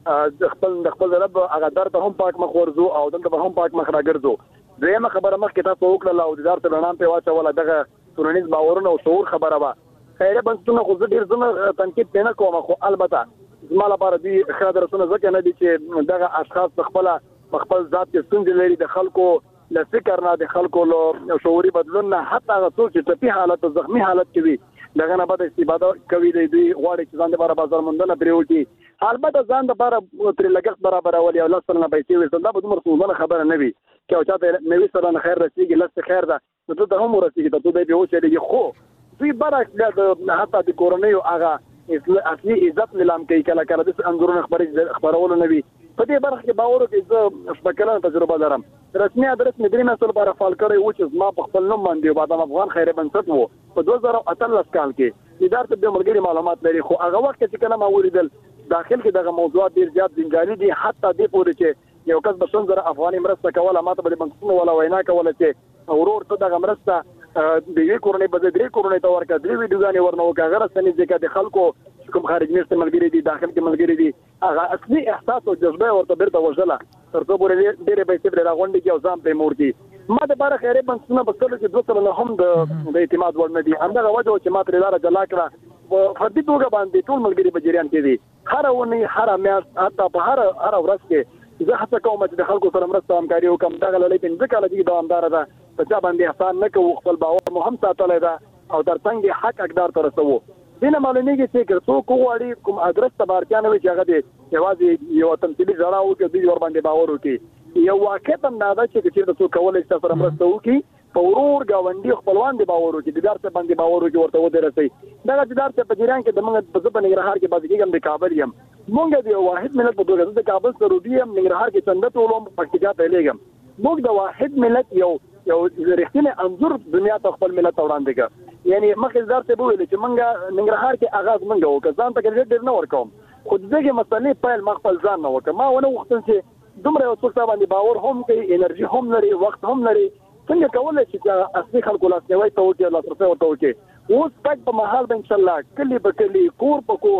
به د خپل رب هغه در ته هم پاک مخ ورځو او دلته به هم پاک مخ راګرځو. دویمه خبره مخکې تاسو وکړله او د دار ته رڼا پرې واچوله، دغه ټولنیز باورونه او شعور خبره وه. خیریه بنسټونه خو زه ډېر زه تنقید پرې نه کوم، خو البته زما لپاره دوی ښه ادرسونه ځکه نه دي چې دغه اشخاص په خپل ذات کې ستونزې لري، د خلکو له فکر نه، د خلکو له شعوري بدلون نه، حتی هغه څوک چې ټپي حالت او زخمي حالت کې وي دغه نه بده استفاده کوي. دوی غواړي چې ځان دپاره بازار موندنه پرې وکړي، البته ځان دپاره ترې لګښت برابرول یا 10 سلنه پیسې ویستل، دا به دومره ستونزمنه خبره نه وي. که یو چاته 90 سلنه خیر رسېږي 10 خیر ده، نو ته ته هم ورسېږي، ته دی بیا وچلېږي. خو دوی برعکس حتی د کورنیو هغه اصلي عزت نیلام کوي، کله کله داسې انځورونه خپرولو نه وي. په دې برخه کې باور وکړئ زه شپږ کلنه تجربه لرم. رسمي ادرس مې 3 میاشتو لپاره فعال کړی و چې زما په خپل نوم باندې بادام افغان خیریه بنسټ و په 2018 کال کې. اداره ته د ملګري معلومات لري، خو هغه وخت چې کله ما ولیدل داخل کې دغه موضوعات ډېر زیات ځنګاري دي، حتی دې پورې چې یو کس به 15,000 افغانۍ مرسته کوله، ما ته به د بنسټونو والا وینا کوله چې ورور ته دغه مرسته د یوې کورنۍ به 3 کورنۍ ته ورکړه، 3 ویډیوګانې ورنه وکړه. هغه رسنیز ځکه د خلکو کوم خارج میشته ملګري دي، داخل کې ملګري دي، هغه اصلي احساس او جذبه ورته بیرته وژله، تر څو پورې ډېرې پیسې پرې راغونډې کړي او ځان پرې موړ کړي. ما دپاره خیریه بنسټونه په کلو کې 2 سلنه هم د اعتماد وړ نه دي. همدغه وجه وه چې ما ترې لاره جلا کړه. په فردي توګه باندې ټول ملګري په جریان کې دي، هره اونۍ، هره میاشت، حتی په هره ورځ کې زه هڅه کوم چې د خلکو سره مرسته همکاري وکړم. دغه لړۍ 15 کاله چې دوامداره ده، په چا باندې احسان نه کوو، خپل باور مو هم ساتلی ده او تر څنګ حق حقدار ته رسوو. دې نه معلومیږي چې که څوک وغواړي کوم ادرس ته به اړتیا نه وي چې هغه د یوازې یوه تمثیلي ژړا وکړي، دوی ورباندې باور وکړي. یو واقعیت هم دا ده چې که چېرته څوک کولی شي سره مرسته وکړي، په ورور ګاونډي خپلوان دې باور وکړي، د دار صاحب باندې باور وکړي، ورته ودرسوي. دغه چې دار صاحب په جریان کې د موږ زه په ننګرهار کې بعضې کېږم، د کابل یم، موږ د یو واحد ملت په توګه زه د کابل سروبي یم، ننګرهار کې چنده ټولوم، پکتیکا ته لیږم. موږ د واحد ملت یو رښتینی انځور دنیا ته خپل ملت ته وړاندې کړه. یعنې مخکې دار صاحب وویل چې موږ ننګرهار کې آغاز موږ وکړه، ځان ته کریډټ ډېر نه ورکوم، خو د دغې مسلې پیل ما خپل ځان نه وکړه. ما ونه غوښتل چې دومره یو څوک تا باندې باور هم کوي، انرژي هم لري، وخت هم لري، څنګه کولی شي چې اصلي خلکو لاسنیوی ته وکړي، لاسرسی ورته وکړي. اوس تګ په مهال به انشاءالله کلي په کلي، کور په کور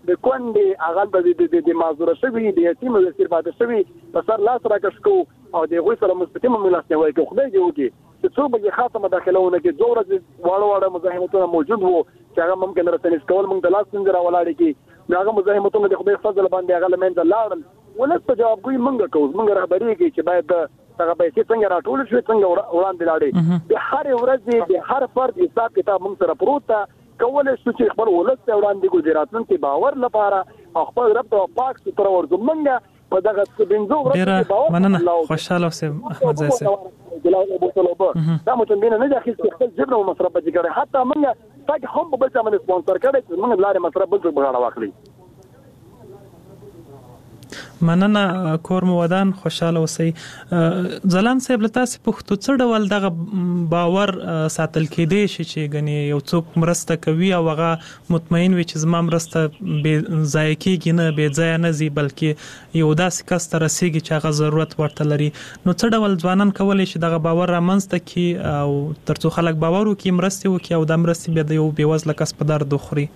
د کونډې هغه د معذوره شوي د یتیم او اسیر پاتې شوي په سر لاس راکش کوو او د هغوی سره مستقیمه ملاسنیوی کوو. خدای دې وکړي چې څوک به خاصه مداخله ونه کړي. 2 ورځې واړه مزاحمتونه موجود وو چې هغه ممکن رسنیز کول موږ د لاس څنګه راولاړ کړي. هغه مزاحمتونه د خدای فضل باندې هغه له منځه لاړل. ولس په جوابګویي موږ کوو، موږ رهبري کوي چې باید هغه پیسې څنګه راټول شي، څنګه وړاندې لاړې. د هر ورځ د هر فرد حساب کتاب موږ سره پروت ده. کولای شو چې خپل ولس ته وړاندې کړو د راتلونکي باور لپاره او خپل رب ته پاک ستر ورځو. موږ په دغه 15 ورځې باور مننه خوشاله اوسم احمد زاهد صاحب. دا مو څنګه نه داخل خپل جبر او مصرف به کړي. حتی موږ تاګ هم په بل ځای باندې سپانسر کړي چې موږ لارې مصرف بل څه بغاړه واخلي. مننه کور مو ودان، خوشاله اوسئ. ځلان صاحب له تاسو پوښتنه څه ډول دغه باور ساتل کېدی شي چې غني یو څوک مرسته کوي او هغه مطمئن وي چې زما مرسته به ضایع کیږي نه، به ځای نه زی، بلکې یو داسې کس ته رسیږي چې هغه ضرورت ورته لري. نو څه ډول ځوانان کولی شي دغه باور رامنځته کړي او ترڅو خلک باور وکړي مرسته وکړي او د مرستې به د یو بیوزله کس په درد وخوري؟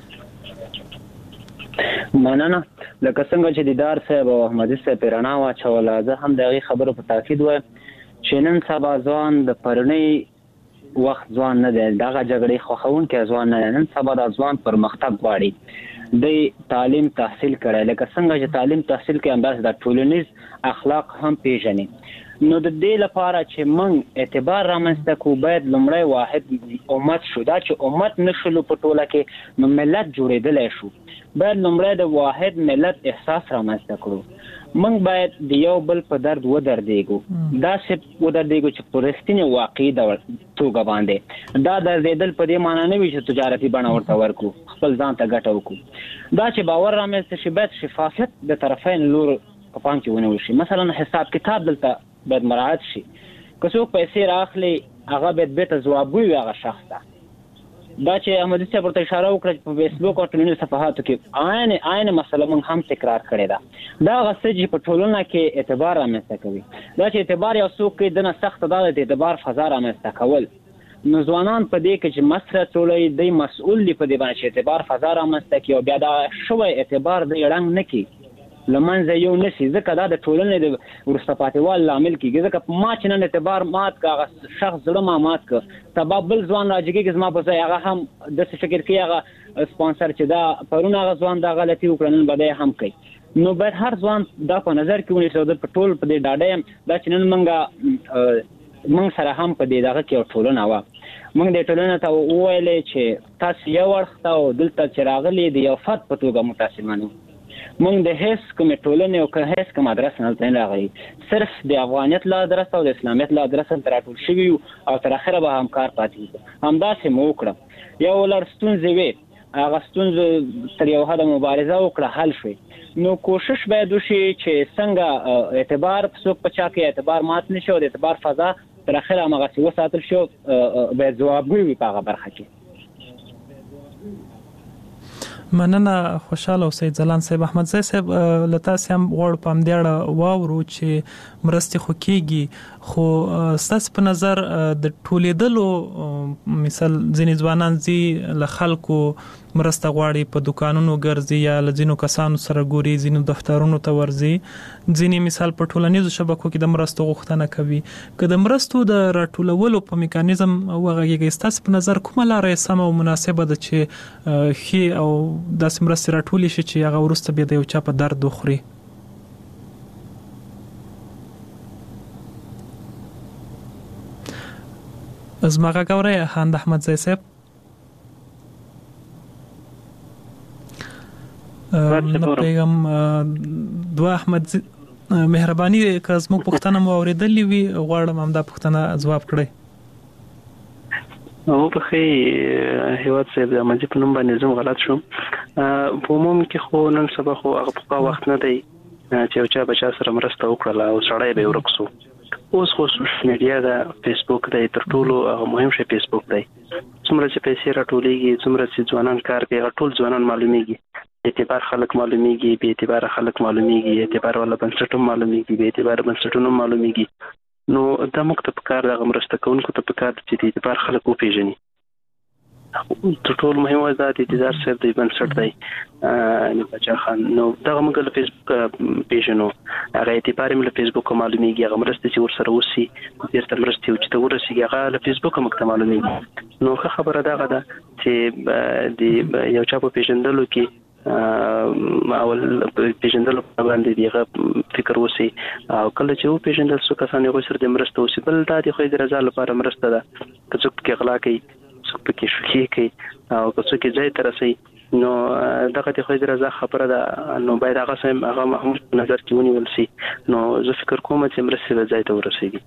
مننه. لکه څنګه چې دیدار صاحب او احمدي صاحب رڼا واچوله، زه هم د هغې خبرو په تاکید وایم چې نن سبا ځوان د پرونی وخت ځوان نه دی، دغه جګړې خوښونکی ځوان نه دی. نن سبا دا ځوان پرمختګ غواړي، د تعلیم تحصیل کړی. لکه څنګه چې تعلیم تحصیل کوي همداسې د ټولنیز اخلاق هم پیژني. نو د دې لپاره چې موږ اعتبار رامنځته کړو باید لومړی واحد امت شو. دا چې امت نشلو په ټوله کې نو ملت جوړېدلی شو. باید لومړی د واحد ملت احساس رامنځته کړو. موږ باید د یو بل په درد ودرېږو، داسې ودرېږو چې په رښتینې واقعي توګه باندې. دا دردېدل په دې معنی نه وي چې تجارتي بڼه ورته ورکړو، خپل ځان ته ګټه وکړو. دا چې باور رامنځته شي باید شفافیت د طرفین لور په پام کې ونیول شي. مثلا حساب کتاب دلته باید مراعات شي. که څوک پیسې راخلي هغه باید بیرته ځواب ووایي هغه شخص ته. دا چې احمدي صاحب ورته اشاره وکړه چې په فیسبوک او ټولنیزو صفحاتو کې عین مسله موږ هم تکرار کړې ده. دا هغه څه چې په ټولنه کې اعتبار رامنځته کوي. دا چې اعتبار یو څوک کوي دنه سخته دا د اعتبار فضا رامنځته کول. نو ځوانان په دې کې چې مسره ټولوي دی مسؤل دي په دې باندې چې اعتبار فضا رامنځته کړي او بیا دا شوی اعتبار دی ړنګ نه کړي، له منځه یو نه شي. ځکه دا د ټولنې د وروسته پاتېوالي لامل کېږي. ځکه ما چې نن اعتبار مات که هغه شخص زړه ما مات که سبا بل ځوان راجګېږي زما په ځای هغه هم داسې فکر کوي هغه سپانسر چې دا پرون هغه ځوان دا غلطي وکړه نن به دی هم کوي. نو باید هر ځوان دا په نظر کې ونیسي. په ټول په دې ډاډه یم دا چې نن موږ سره هم په دې دغه کې یو ټولنه وه. موږ دې ټولنې ته وویلې چې تاسو یو اړخ ته او دلته چې راغلي د یو فرد په توګه متاسمانو. موږ د هیڅ کومې ټولنې او که هیڅ کوم ادرس نه دلته نه راغلي، صرف د افغانیت له ادرس او د اسلامیت له ادرس ته راټول شوي یو او تر اخره به همکار پاتې کېږو. همداسې مو وکړه. یو لړ ستونزې وې، هغه ستونزو تر یو حده مبارزه وکړه، حل شوې. نو کوشش باید وشي چې څنګه اعتبار څوک په چا کې اعتبار مات نه شي او د اعتبار فضا تر اخره هماغسې وساتل شي، باید ځوابګوی وي په هغه برخه کې. مننه خوشاله اوسئ ځلان صاحب. احمد زاهد صاحب له تاسې هم غواړو په همدې اړه واورو چې مرستې خو کېږي، خو ستاسو په نظر د ټولېدلو مثال ځینې ځوانان ځي له خلکو مرسته غواړي، په دکانونو ګرځي یا له ځینو کسانو سره ګوري، ځینو دفترونو ته ورځي، ځینې مثال په ټولنیزو شبکو کې د مرستو غوښتنه کوي. که د مرستو د راټولولو په میکانیزم وغږیږي، ستاسو په نظر کومه لاره سمه او مناسبه ده چې ښې او داسې مرستې راټولې شي چې هغه وروسته بیا د یو چا په درد وخوري؟ زما غږ اورئ هاند احمد زاهد صاحب؟ نه پیغام دوه احمد مهرباني که زموږ پوښتنه مو اورېدلې وي غواړم همدا پوښتنه ځواب کړئ. بخیر هیواد صاحب د احمدي په نوم باندې زم غلط شوم. په عموم کې خو نن سبا خو هغه پخوا وخت نه دی چې یو چا بچا سره مرسته وکړله او سړی به ورک سو. اوس خو سوشل میډیا ده، فیسبوک دی، تر ټولو مهم شی فیسبوک دی. څومره چې پیسې راټولېږي، څومره چې ځوانان کار کوي، ټول ځوانان معلومیږي. اعتبار خلک معلومیږي، بې اعتبار خلک معلومیږي، اعتبار والا بنسټ هم معلومیږي، بې اعتبار بنسټونه هم معلومیږي. نو دا موږ ته پکار دغه مرسته کوونکو ته پکار چې د اعتبار خلک وپېژني. تر ټولو مهم وځه د دیدار صاحب د بنسټ دی ان بچا خان نو دا موږ له فیسبوک پیژنو هغه اعتبار مې له فیسبوک معلومیږي هغه مرسته چې ورسره وسی ډیر تر مرسته چې ته ورسېږي هغه له فیسبوک موږ معلومیږي نو خبره دا غده چې د یو چا په پیژندلو کې اول پیژندل باندې دیغه فکر وسی او کله چې و پیژندل څو کسان یو سره د مرسته وسی بل دا د خو د رضا لپاره مرسته ده که څوک کې اغلا کوي څوک کې شوخي کوي او که څوک ځای ته رسي نو دغه د خو د رضا خبره ده نو باید هغه سم هغه محمود نظر کې ونیول شي نو زه فکر کوم چې مرسته ځای ته ورسیږي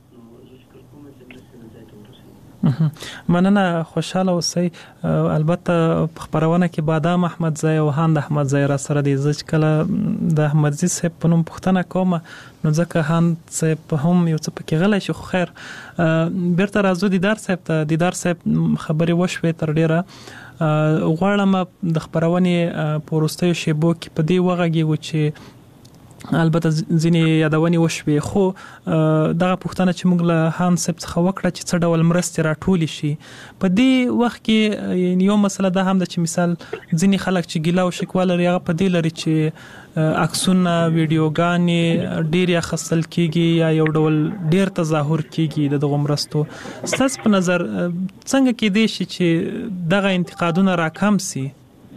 مننه خوشاله اوسئ البته خبرونه کې بادام احمد زای او هاند احمد زای را سره د زج کله د احمد زی صاحب په نوم پوښتنه کوم نو ځکه هاند صاحب هم یو څه پکې غلی شو خیر بیرته راځو دیدار صاحب ته دیدار صاحب خبرې وشوي تر ډیره غواړم د خبرونه پورستیو شیبو کې په دې وغږی و چې البته ځینې یادونې وشوي خو دغه پوښتنه چې موږ له هان صاحب څخه وکړه چې څه ډول مرستې راټولې شي په دې وخت کې یو مسله ده هم ده چې مثال ځینې خلک چې ګیله او شکوه لري هغه په دې لري چې عکسونه ویډیوګانې ډېر اخیستل کېږي یا یو ډول ډېر تظاهر کېږي دغه مرستو ستاسو په نظر څنګه کېدای شي چې دغه انتقادونه راکم سي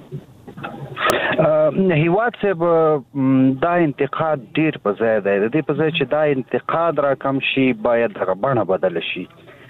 هیواد صاحب دا انتقاد ډیر په ځای دی د دې په ځای چې دا انتقاد را کم شي باید دغه بڼه بدل شي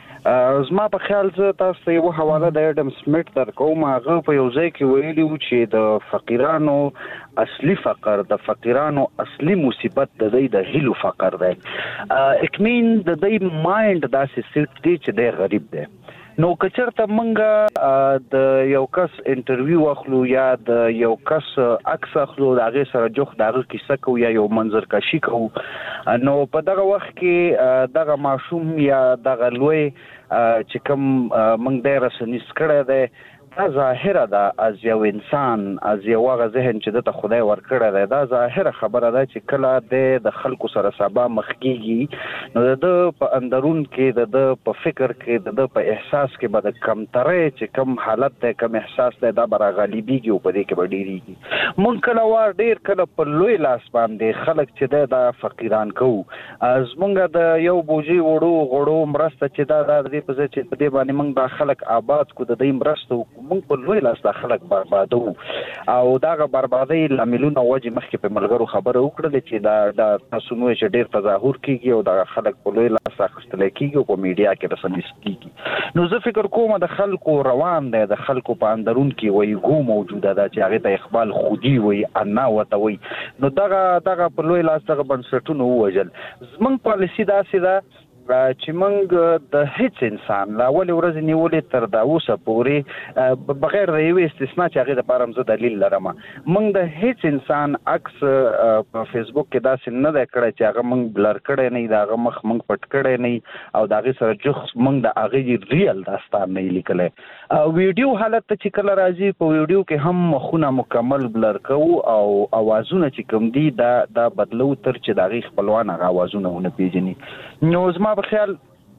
زما په خیال زه تاسو ته یو حواله د اډم سمیت در کوم هغه په یو ځای کې ویلي و چې د فقیرانو اصلي فقر د فقیرانو اصلي مصیبت د دوی د هیلو فقر دی اکمین د دوی مایند داسې سیټ دی چې دی غریب دی نو کچرته منګه د یو کس انټرویو اخلو یا د یو کس عکس اخلو د هغه سره جوخ دغه کیسه کو یا یو منظر کشي کو نو په دغه وخت کې دغه ماشوم یا دغه لوی چې کوم منګ د رسنیس کړه ده دا ظاهره ده از یو انسان از یو هغه ذهن چې د خدای ورکړه ده دا ظاهره خبره ده چې کله د خلکو سره سبا مخکیږي نو د په اندرون کې د په فکر کې د په احساس کې به د کمترې چې کم حالت ده کم احساس ده دا بر غالبيږي او په دې کې به ډیریږي مونږ کله وار ډیر کله په لوی لاس باندې خلک چې د فقیران کو از مونږ د یو بوجي وړو مرسته چې دا د دې په ځای چې په دې باندې مونږ د خلک آباد کو د دې مرسته مونږ په لوی لاس د خلک بربادو او داغه بربادي لاملونه وجه مخکې په ملګرو خبره وکړه چې دا تاسو نو چې ډیر تظاهر کیږي او د خلک په لوی لاس اخیستل کیږي او په میډیا کې رسنیس کیږي نو زه فکر کوم د خلکو روان دی د خلکو په اندرون کې وایي ګو موجوده ده چې هغه ته اقبال خودي وایي انا وته وایي نو دغه په لوی لاس دغه بنسټونو وجل زمنګ پالیسی داسې ده چې موږ د هیڅ انسان لا ولې ورځ نیولې تر دا اوسه پورې بغیر د یو استثناء چې هغه د پاره زه دلیل لرم موږ د هیڅ انسان عکس په فیسبوک کې داسې نه ده کړی چې هغه موږ بلر کړی نه دا هغه مخ موږ پټ کړی نه او دا هغه سره جوخ موږ د هغه ریل داستان نه لیکل ویډیو حالت چې کله راځي په ویډیو کې هم مخونه مکمل بلر کوو او اوازونه چې کوم دي دا بدلو تر چې د هغه خپلوان هغه اوازونه ونه پیژني نو زما په خیال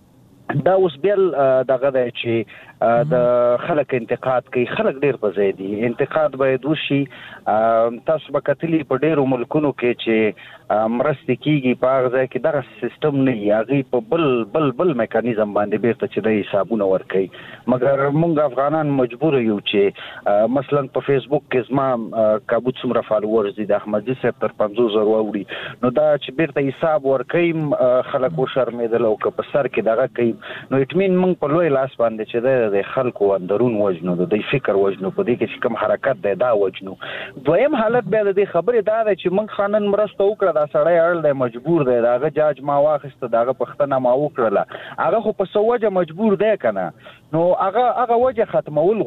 دا اوس بیل دغه دی چې د خلک انتقاد کوي خلک ډیر په ځای دي انتقاد باید وشي تاسو به کتلی په ډیرو ملکونو کې چې مرستې کیږي په هغه ځای کې دغه سیستم نه وي هغې په بل میکانیزم باندې بیرته چې د حسابونه ورکوي مګر موږ افغانان مجبور یو چې مثلا په فیسبوک کې زما کابو څومره فالوورز دي د احمدزي صاحب تر 50,000 اوړي نو دا چې بیرته حساب ورکوي خلک وشرمېدل او که په سر کې دغه کوي نو اټمین موږ په لوی لاس باندې چې د خلکو اندرون وجنو د فکر وجنو په دې کې چې کوم حرکت دی دا وجنو دویم حالت بیا د دې خبرې دا ده چې موږ خانن مرسته وکړه دا سړی اړل دی مجبور دی دغه جاج ما واخیسته دغه پښتنه ما وکړله هغه خو په سوجه مجبور دی کنه نو هغه وجه ختمول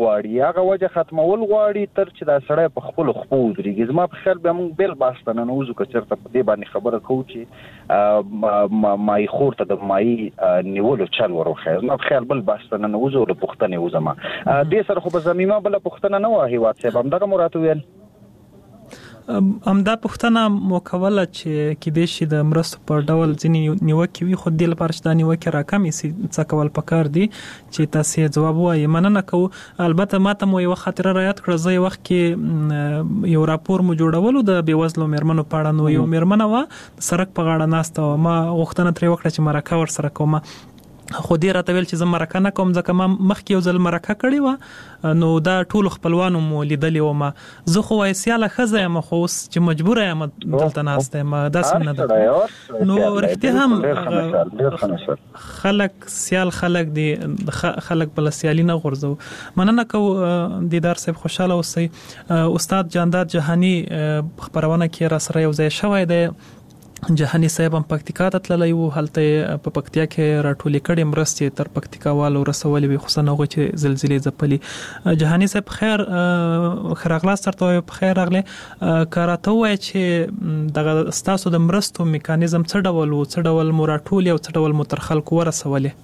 غواړي تر چې دا سړی په خپل خپو درېږي زما په خیال بیا موږ بیل باستنه نه وځو که چېرته په دې باندې خبره کوو چې مای خور ته د مای نیولو چل وروښیي زما په خیال بل باستنه نه وځو له پوښتنې وځم دې سره خو به زمینه بله پوښتنه نه وه هیواد صاحب همدغه مو راته ویل همدا پوښتنه مو کوله چې کېدای شي د مرستو په ډول ځینې نیوکې وي، خو دې لپاره چې دا نیوکې راکمې سي څه کول پکار دي چې تاسو یې ځواب وایي. مننه کوو. البته ماته مو یو خاطره را یاد کړه، زه یو وخت کې یو راپور مو جوړولو د بېوزلو مېرمنو په اړه، نو یو مېرمنه وه سړک په غاړه ناسته وه، ما غوښتنه ترې وکړه چې مرکه ورسره کوم، خو دې راته ویل چې زه مرکه نه کوم ځکه ما مخکې یو ځل مرکه کړې وه، نو دا ټولو خپلوانو مو لیدلې وم، زه خو وایسیاله ښځه یم، خو اوس چې مجبوره یم دلته ناسته یم، داسې نه ده. نو رښتیا هم خلک سیال خلک دي، خلک بله سیالي نه غورځو. مننه کوو دیدار صاحب، خوشحاله اوسئ. استاد جانداد جهاني خپرونه کې را سره یو ځای شوی دی. جهاني صاحب هم پکتیکا ته تللی وو، هلته په پکتیا کې راټولې کړې مرستې تر پکتیکا والو رسولې وي، خصوصا هغوی چې زلزلې ځپلي. جهاني صاحب خیر راغلاست، درته وایم په خیر راغلی. که راته ووایې چې دغه ستاسو د مرستو میکانیزم څه ډول و، څه ډول مو راټولې او څه ډول مو تر خلکو ورسولې؟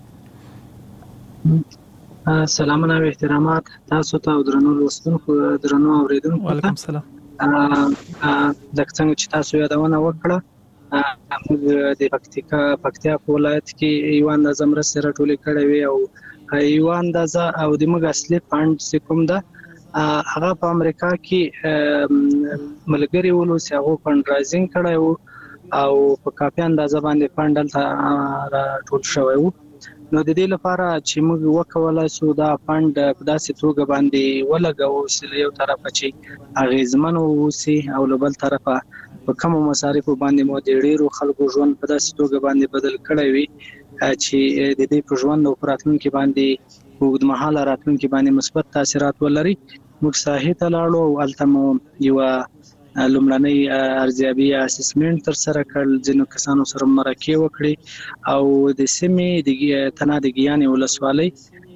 سلامونه او احترامات تاسو ته او درنو لوستونکو، درنو اوریدونکو. وعلیکم السلام. لکه څنګه چې تاسو یادونه وکړه، موږ د پکتیا په ولایت کې یو اندازه مرستې راټولې کړې وې، او یو اندازه او د موږ اصلي فنډ چې کوم ده هغه په امریکا کې ملګري ولو چې هغه فنډ رایزینګ کړی و او په کافي اندازه باندې فنډ هلته راټول شوی و. نو د دې لپاره چې موږ وکولای شو دا فنډ په داسې توګه باندې ولګوو چې له یو طرفه چې اغیزمن واوسي او له بل طرفه په کمو مصارفو باندې مو د ډیرو خلکو ژوند په داسې توګه باندې بدل کړی وي چې د دې په ژوند او راتلونکي باندې اوږدمهاله راتلونکي باندې مثبت تاثیرات ولري. موږ ساحې ته لاړو او هلته مو یوه لومړنۍ ارزیابي اسسمنټ ترسره کړل، ځینو کسانو سره مرکې وکړې او د سیمې د تنه د ګیانې ولسوالۍ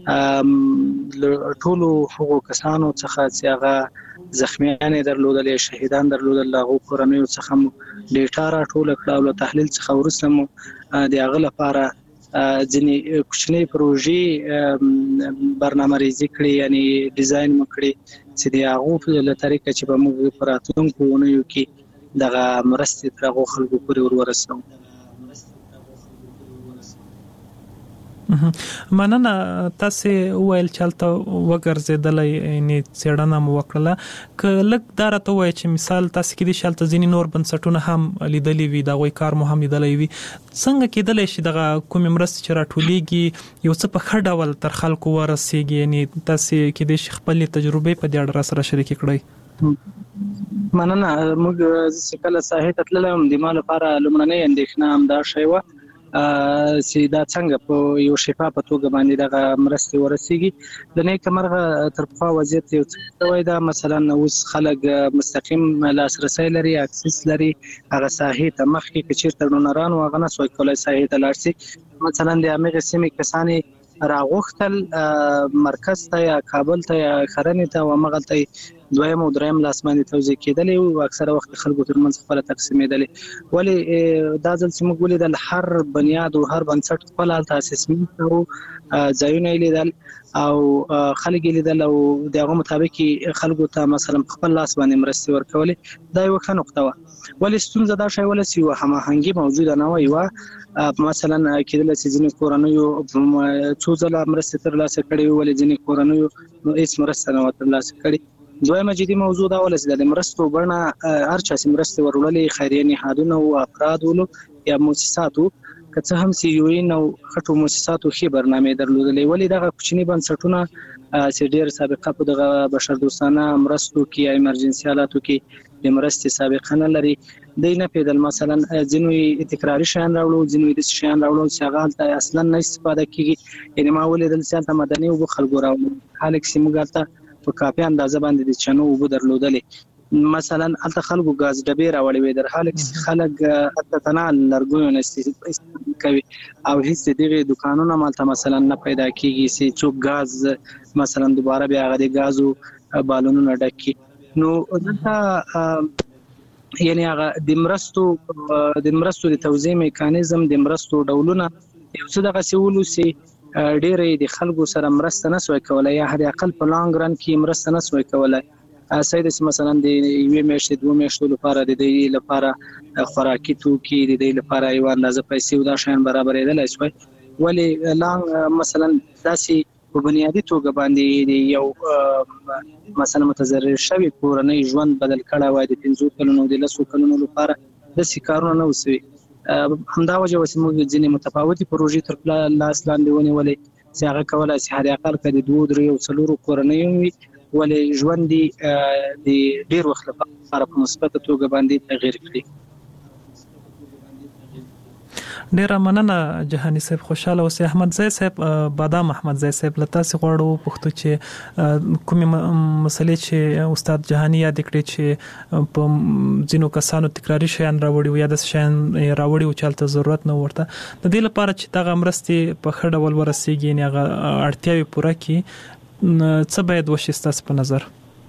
ټولو هغو کسانو څخه چې هغه زخمیان درلودل، شهیدان درلودل، هغو کورنیو څخه مو ډیټا راټوله کړه او له تحلیل څخه وروسته مو د هغه لپاره ځینې کوچنۍ پروژې برنامه‌ریزي کړې، یعنی ډیزاین مو کړې چې د هغو له طریقه چې به موږ په راتلونکو اونیو کې دغه مرستې تر هغو خلکو پورې ورسوو. مننه. تاسو ویل چې هلته وګرځېدلی، یعنې څېړنه مو وکړله، که لږ دا راته ووایئ چې مثال تاسو کېدای شي هلته ځینې نور بنسټونه هم لیدلي وي، د هغوی کار مو هم لیدلی وي، څنګه کېدلی شي دغه کومې مرستې چې راټولېږي یو څه په ښه ډول تر خلکو ورسېږي؟ یعنې تاسو کېدای شي خپلې تجربې په دې اړه راسره شریکې کړئ. مننه. موږ چې کله ساحې ته تللی وم، د ما لپاره لومړنۍ اندېښنه همدا شی وه چې دا څنګه په یو شفافه توګه باندې دغه مرستې ورسیږي. د نیکه مرغه تر پخوا وضعیت یو څه شوی ده، مثلا اوس خلک مستقیم لاسرسی لري، اکسس لري هغه ساحې ته. مخکې که چېرته ډونران وو هغه نه سوای کولی ساحې ته لاړ شي. مثلا د همغې سیمې کسانې راغوښتل مرکز ته یا کابل ته یا ښرنې ته، همغلته دویم او دریم لاس باندې توزیع کېدلې او اکثره وخت خلکو ترمنځ خپله تقسیمېدلې. ولې دا ځل چې موږ ولیدل هر بنیاد او هر بنسټ خپل هلته اسسمنټ او ځایونه یې لیدل او خلک یې لیدل او د هغو مطابق خلکو ته مثلا خپل لاس باندې مرستې ورکولې. دا یوه ښه نقطه وه. ولې ستونزه دا شی ولې چې یوه هماهنګي موجوده نه وه. یوه مثلا کېدله چې ځینې کورنیو څو ځله مرستې ترلاسه کړې وي، ولې ځینې کورنیو هېڅ مرسته نه وه ترلاسه کړې. دویمه جدي موضوع دا وله چې د مرستو بڼه هر چا چې مرستې وروللې، خیریه نهادونه او افراد ولو یا مؤسساتو، که څه هم سیوین او خټو مؤسساتو ښې برنامې درلودلې، ولې دغه کوچني بنسټونه چې ډېر سابقه په دغه بشردوستانه مرستو کې یا ایمرجنسي حالاتو کې د مرستې سابقه نه لري، دی نه پېدل. مثلا ځینو تکراري شیان راوړو، ځینو داسې شیان راوړو چې هغه هلته اصلا نه استفاده کېږي. یعنې ما ولیدل چې هلته مدني اوبه خلکو راوړو، حالک چې موږ هلته په کافي اندازه باندې د چنو اوبه درلودلې. مثلا هلته خلکو ګاز ډبې راوړې وې، در حاله کې خلک هلته تنها لرګیو نه استفاده کوي او هېڅ د دغې دکانونه هلته مثلا نه پیدا کېږي چې څوک ګاز مثلا دوباره بیا هغه د ګازو بالونونه ډک کړي. نو دلته یعنې هغه د مرستو د توزیع میکانیزم، د مرستو ډولونه یو څه دغسې ولوسي، ډېرې د خلکو سره مرسته نه سوی کولی، یا حد اقل په لانګ رن کې مرسته نه سوی کولی. سید مثلا د یوې میاشتې 2 میاشتو لپاره د دې لپاره خوراکي توکي د دې لپاره یو اندازه پیسې او دا شین برابرېدل شوی ولی لان مثلا داسې په بنیادی توګه باندې یو مثلا متضرر شوی کورنۍ ژوند بدل کړه وای د 15 کلونو د 10 کلونو لپاره د سکارونه نه وسوي همدا وجه وسموږ ځینې متفاوتي پروژې تر لاس لاندې ونیولې چې هغه کولای شي هر اقل کړي 2 3 او 4 کورنۍ ولې ژوند د ډیر وخت لپاره په مثبت توګه باندې تغیر کړي. ډیر مننه جهاني صاحب خوشاله اوسئ. احمد زئی صاحب بادام احمد زئی صاحب لته سي غواړو پښتو چې کومه مسلې چې استاد جهاني یاد کړی چې په ځینو کسانو تکراری شیان راوړي یا د شیان راوړي او چالت ضرورت نه ورته د دې لپاره چې دغه مرستي په خړه ول ورسیږي نه اړتیاوي پوره کړي څه باید وشي ستاسو په نظر؟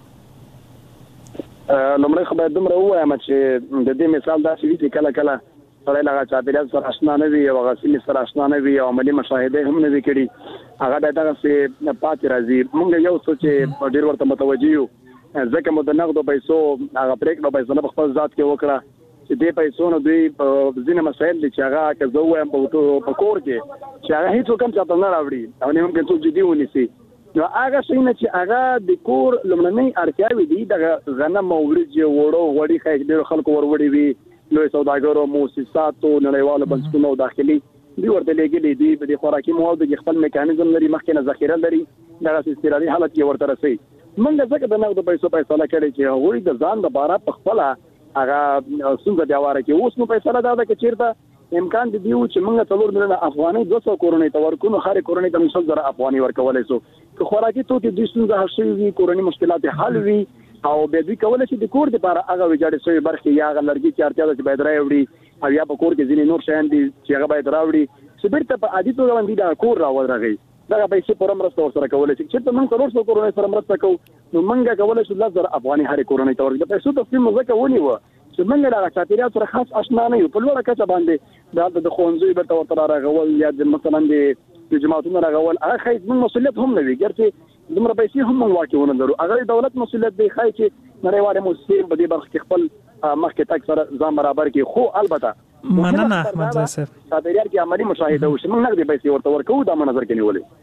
لومړی خو باید دومره ووایم چې د دې مثال داسې وي چې کله کله سړی له چاپېریال سره اشنا نه وي او هغه سیمې سره اشنا نه وي او عملي مشاهده هم نه وي کړي هغه باید دغسې پاتې راځي. موږ یو څه چې ډېر ورته متوجه یو ځکه مو د نغدو پیسو هغه پرېکړه فیصله په خپل ذات کې وکړه چې دې پیسو نه دوی ځینې مسایل دي چې هغه که زه ووایم په کور کې چې هغه هېڅوک هم چاته نه راوړي او نه ممکن څوک جدي ونیسي نو هغه شیونه چې هغه د کور لومړنۍ اړتیاوې دي دغه غنم او وریجې وړو غوړي ښایي ډېرو خلکو وروړي وي لوی سوداګرو موسساتو نړیوالو بنسټونو داخلي دوی ورته لېږلي دي په دې خوراکي موادو کې خپل میکانیزم لري مخکې نه ذخیره لري دغسې استرادي حالت کې ورته رسوي. موږ ځکه د نغدو پیسو فیصله کړې چې هغوی د ځان لپاره په خپله هغه ستونزه بیا واره کړي. اوس نو فیصله دا ده که چېرته امکان دې دی چې موږ 4 میلیونه افغانۍ 200 کورنۍ ته ورکړو نو هرې کورنۍ ته 100,000 افغانۍ ورکولی شو که خوراکي توکي دوی ستونزه حل شوي وي کورنۍ مشکلات حل وي او بیا دوی کولی شي د کور دپاره هغه ویجاړې شوې برخې یا هغه لرګي چې اړتیا ده چې باید راوړي او یا په کور کې ځینې نور شیان دي چې هغه باید راوړي چې بیرته په عادي توګه باندې دغه کور راودرغوي دغه پیسې پوره مرسته ورسره کولی شي. چېرته موږ 400 کورنۍ سره مرسته کوو نو موږ کولی شو 10,000 افغانۍ هرې کورنۍ ته ورکړو. د پیسو تفصیل مو ځکه ونیوه چې موږ دغه چاپېریال سره خاص اشنا نه یو په لوړه کچه باندې دلته د ښوونځیو بیرته ورته رارغول یا مثلا د جماعتونو رغول هغه ښایي زموږ مسؤلیت هم نه وي ګرچې دومره پیسې هم موږ واقع ونه لرو هغه د دولت مسؤلیت دی ښایي چې نړیوالې موسسې په دې برخه کې خپل مخکې تګ سره ځان برابر کړي خو البته مننه احمد زئی صاحب چاپېریال کې عملي مشاهده وشي موږ نغدي پیسې ورته ورکوو دا نظر کې نیولې.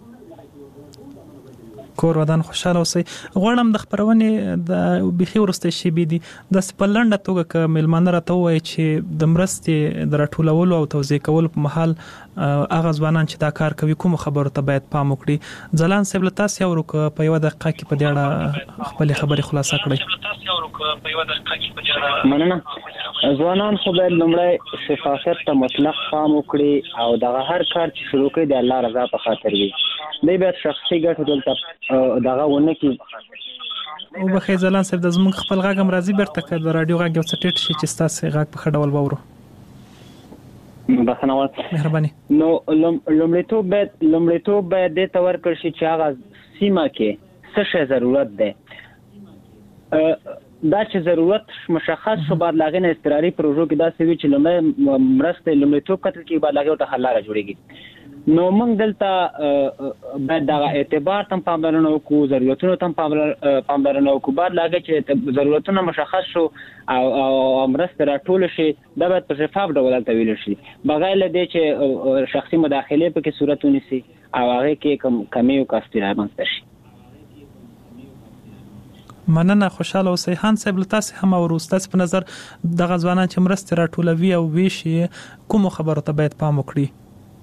کور ودان خوشاله اوسئ. غواړم د خبرونې د بيخي ورسته شي بي دي د سپلنډه توګه ک ملمانه راته وای چې د مرستې د راټولولو او توزیع کولو په محل اغه ځوانان چې دا کار کوي کوم خبرو ته باید پام وکړي. ځلان صاحب له تاسو یو رک په یو دقیقه کې په دې اړه خپل خبرې خلاصه کړئ. مننه. ځوانان خو باید لومړی شفافیت ته مطلق پام وکړي او دغه هر کار چې شروع کړي د الله رضا په خاطر وي. دی باید شخصي ګټو دلته دغه ونه کی او بخیر ځلان صاحب د زموږ خپل غاګم راځي برته کړه د رادیو غاګ یو څه ټیټ شي چې تاسو غاګ په خډول وورو بخنه مهرباني. نو لومړیتوب باید د تور کړ شي چې هغه سیمه کې څه شی ضرورت ده دا چې ضرورت مشخص شو بعد لاغې نه استراري پروژو کې دا سوي چې لمړ مرسته لومړیتوب کتل کې بعد لاغې ته حل لاره جوړيږي. نو موږ دلته باید دا اعتبار تم پاملرنه وکړو ضرورتونو تم پاملرنه وکړو بعد لاغې چې ضرورتونه مشخص شو او مرسته راټول شي دا باید په شفاف ډول تلویل شي بغیر له دې چې شخصي مداخله په کې صورت ونیسي او هغه کې کمی او کاسترا منځ شي. مننه خوشاله اوسئ. خان صاحب له تاسو هم او تاسو په نظر د غزوانان چې مرسته راټولوي او ویشي کوم خبرو ته باید پام وکړي؟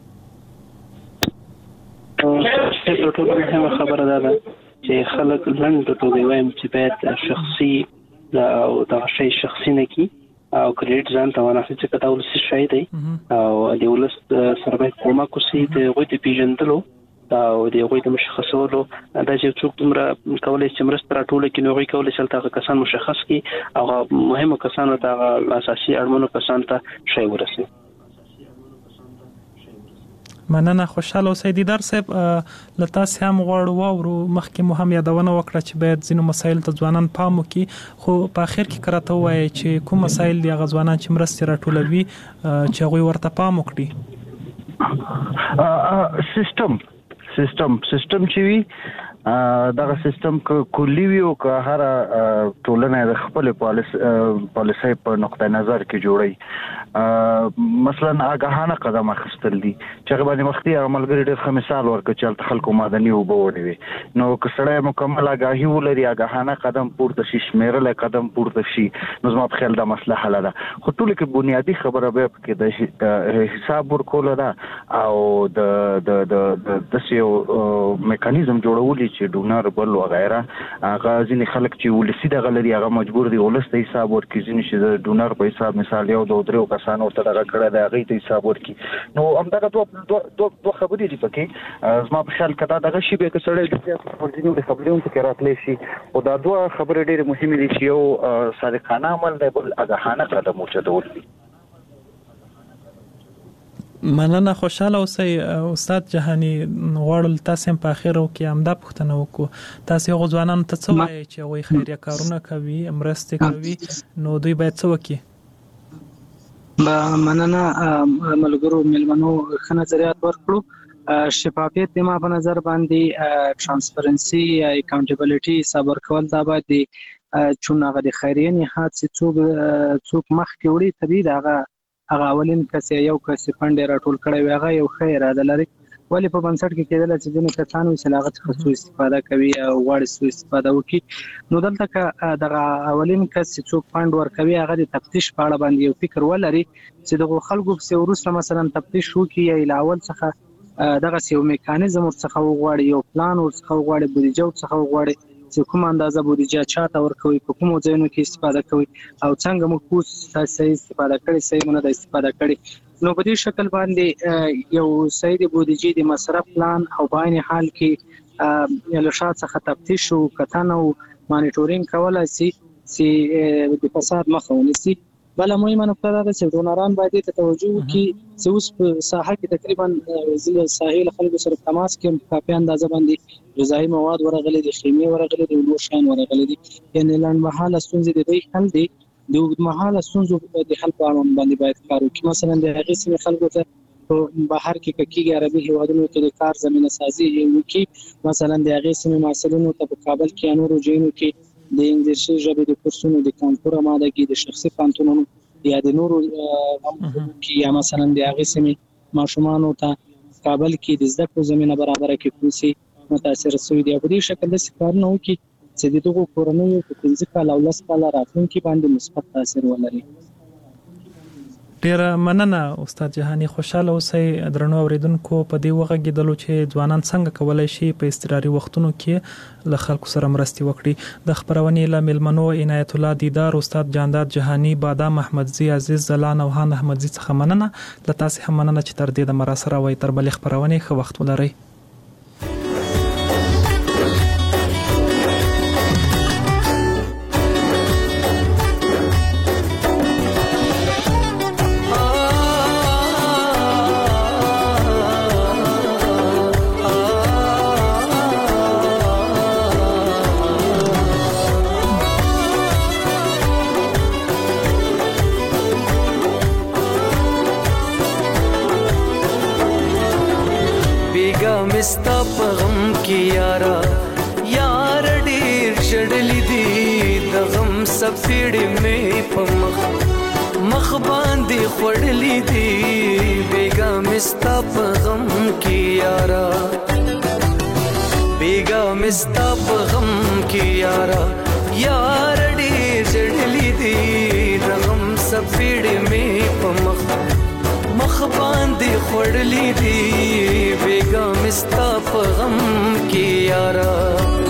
څه ټول مهمه خبره ده چې خلک لنډ توګه وایم چې باید شخصي او دا شی شخصي نه کی او کریډ ځان ته ونه چې کدا ولسی شي دی او د ولست سره باید کومه کوسي د غوډ پیژندلو او د غوډ مشخصولو دا چې څوک دومره کولای چې مرسته راټول کړي نو غوي کولای چې تاسو کسان مشخص کړي او مهمه کسانو ته اساسي اړمنو کسان ته شی ورسي. مننه خوشاله اوسئ. دیدار صاحب له تاسو هم غواړو واورو مخکې مو هم یادونه وکړه چې باید ځینو مسایل ته ځوانان پام وکړي خو په اخر کې کراته وایي چې کوم مسایل دی غزوانان چې مرستې راټولوي چې هغوی ورته پام وکړي. سیستم چې وي دغه سیستم کلی وي او که هر ټولنه د خپل پالیسۍ په نقطه نظر کې جوړي مثلا آگاهانه قدم اخیستل دي چې هغه باندې وختي عملګری ډېر ښه مثال ورکړي چې خلکو مدني اوبه وړي نو که سړی مکمل آگاهي ولري آگاهانه قدم پورته شي شمیرل قدم پورته شي نو زما په خیال دا مسله حل ده خو ټول کې بنیادی خبره به کې د حساب ورکول ده او د یو میکانیزم جوړول چې ډونر بل وغیرہ هغه ځینې خلک چې ولسی د غلري هغه مجبور دي ولست حساب ورکړي ځینې چې د ډونر په حساب مثال یو دوه درو کسانو ته دغه کړه د هغه ته حساب ورکړي نو همدغه دوه خبرې دي پکې زما په خیال کدا دغه شی به کسړې د ورځینو د خبرونو ته راتلې شي او دا دوه خبرې ډېرې مهمې دي چې یو صادقانه عمل دی بل آگاهانه قدم اوچتول دي مننه خوشاله اوسئ استاد جهانی غواړل تاسو په اخر کې همدا پوښتنه وکړو تاسو غو ځوانانو ته څه وایي چې وایي خیریه کارونه کوي مرسته کوي نو دوی باید څه وکړي مننه ملګرو ملمنو ښه نظریات ورکړو شفافیت د ما په نظر باندې ترانسپرنسي یا اکاونټیبلټي صبر کول دا باید چون هغه د خیریه نه حادثه څوک مخ کې وړي طبيعي هغه اولین کس یو کس فند راټول کړی وي هغه یو خیر اده لري ولی په بنسټ کې کېدل چې ځینې کسان وي چې هغه څخه سوء استفاده کوي او غواړي سوء استفاده وکړي نو دلته دغه اولین کس چې څوک فند ورکوي هغه د تفتیش په اړه باندې یو فکر ولري چې دغه خلکو په وروسته مثلا تفتیش وکړي یا الاول څخه دغه یو میکانیزم ورڅخه وغواړي یو پلان ورڅخه وغواړي بودیجه ورڅخه وغواړي چې کوم اندازه بودیجه چاته ورکوي په کومو ځایونو کې استفاده کوي او څنګه موږ صحیح استفاده کړي صحیح نه استفاده کړي نو په دې شکل باندې یو صحیح د بودیجې د مصرف پلان او باین حال کې له شاته څخه تفتیش او کتنه او مانیټورینګ کولای شي چې د فساد مخه ونیسي بل مهمه نقطه ده چې ډونران باید ته توجه وکړي چې اوس په ساحه کې تقریبا ځله ساحل خلکو سره تماس کې کافي اندازه باندې غذایی مواد ورغلي دي خیمه ورغلي دي نور شان ورغلي دي یعنی لاندمحاله ستونزې د دوی حل دي د اوږدمحاله ستونزو د حل په اړه باندې باید کار وکړي مثلا د هغې سیمې خلکو ته په بهر کې کېږي عربي هیوادونو کې د کار زمينه سازي وکړي مثلا د هغې سیمې محصلینو ته په کابل کې نورو ځایونو کې د انګلیسي ژبې د کورسونو د کانکور آماده کې د شخصي پانتونونو یا د نورو کې یا مثلا د هغې سیمې ماشومانو ته کابل کې د زده کړو زمينه برابره کې کوسي متاثر شوي دي په دې شکل د کارونه وکړي چې د دغو کورنیو په 15 کال او 10 کال راتلونکي باندې مثبت تاثیر ولري ډیر مننه استاد جهانی خوشاله اوسئ درنو اوریدونکو په دې وغږیدلو چې ځوانان څنګه کولای شي په استقراري وختونو کې له خلکو سره مرستي وکړي د خبرونې له ملمنو عنایت الله دیدار استاد جانداد جهانی بادام احمدزي عزیز زلان او هان احمدزي څخه مننه له تاسو هم مننه چې تر دې د مراسره وای تر بل خبرونه خو وخت ولرئ مستا پغم کی یارا یار ډیر شړلې دي د غم سپېړې مې په مخ باندې خړلې دي بیگا مستا پغم کی یارا بیگا مستا پغم کی یارا یار ډیر شړلې دي د غم سپېړې مې په مخ باندې خړلې دي بیگا مستا په غم کې یارا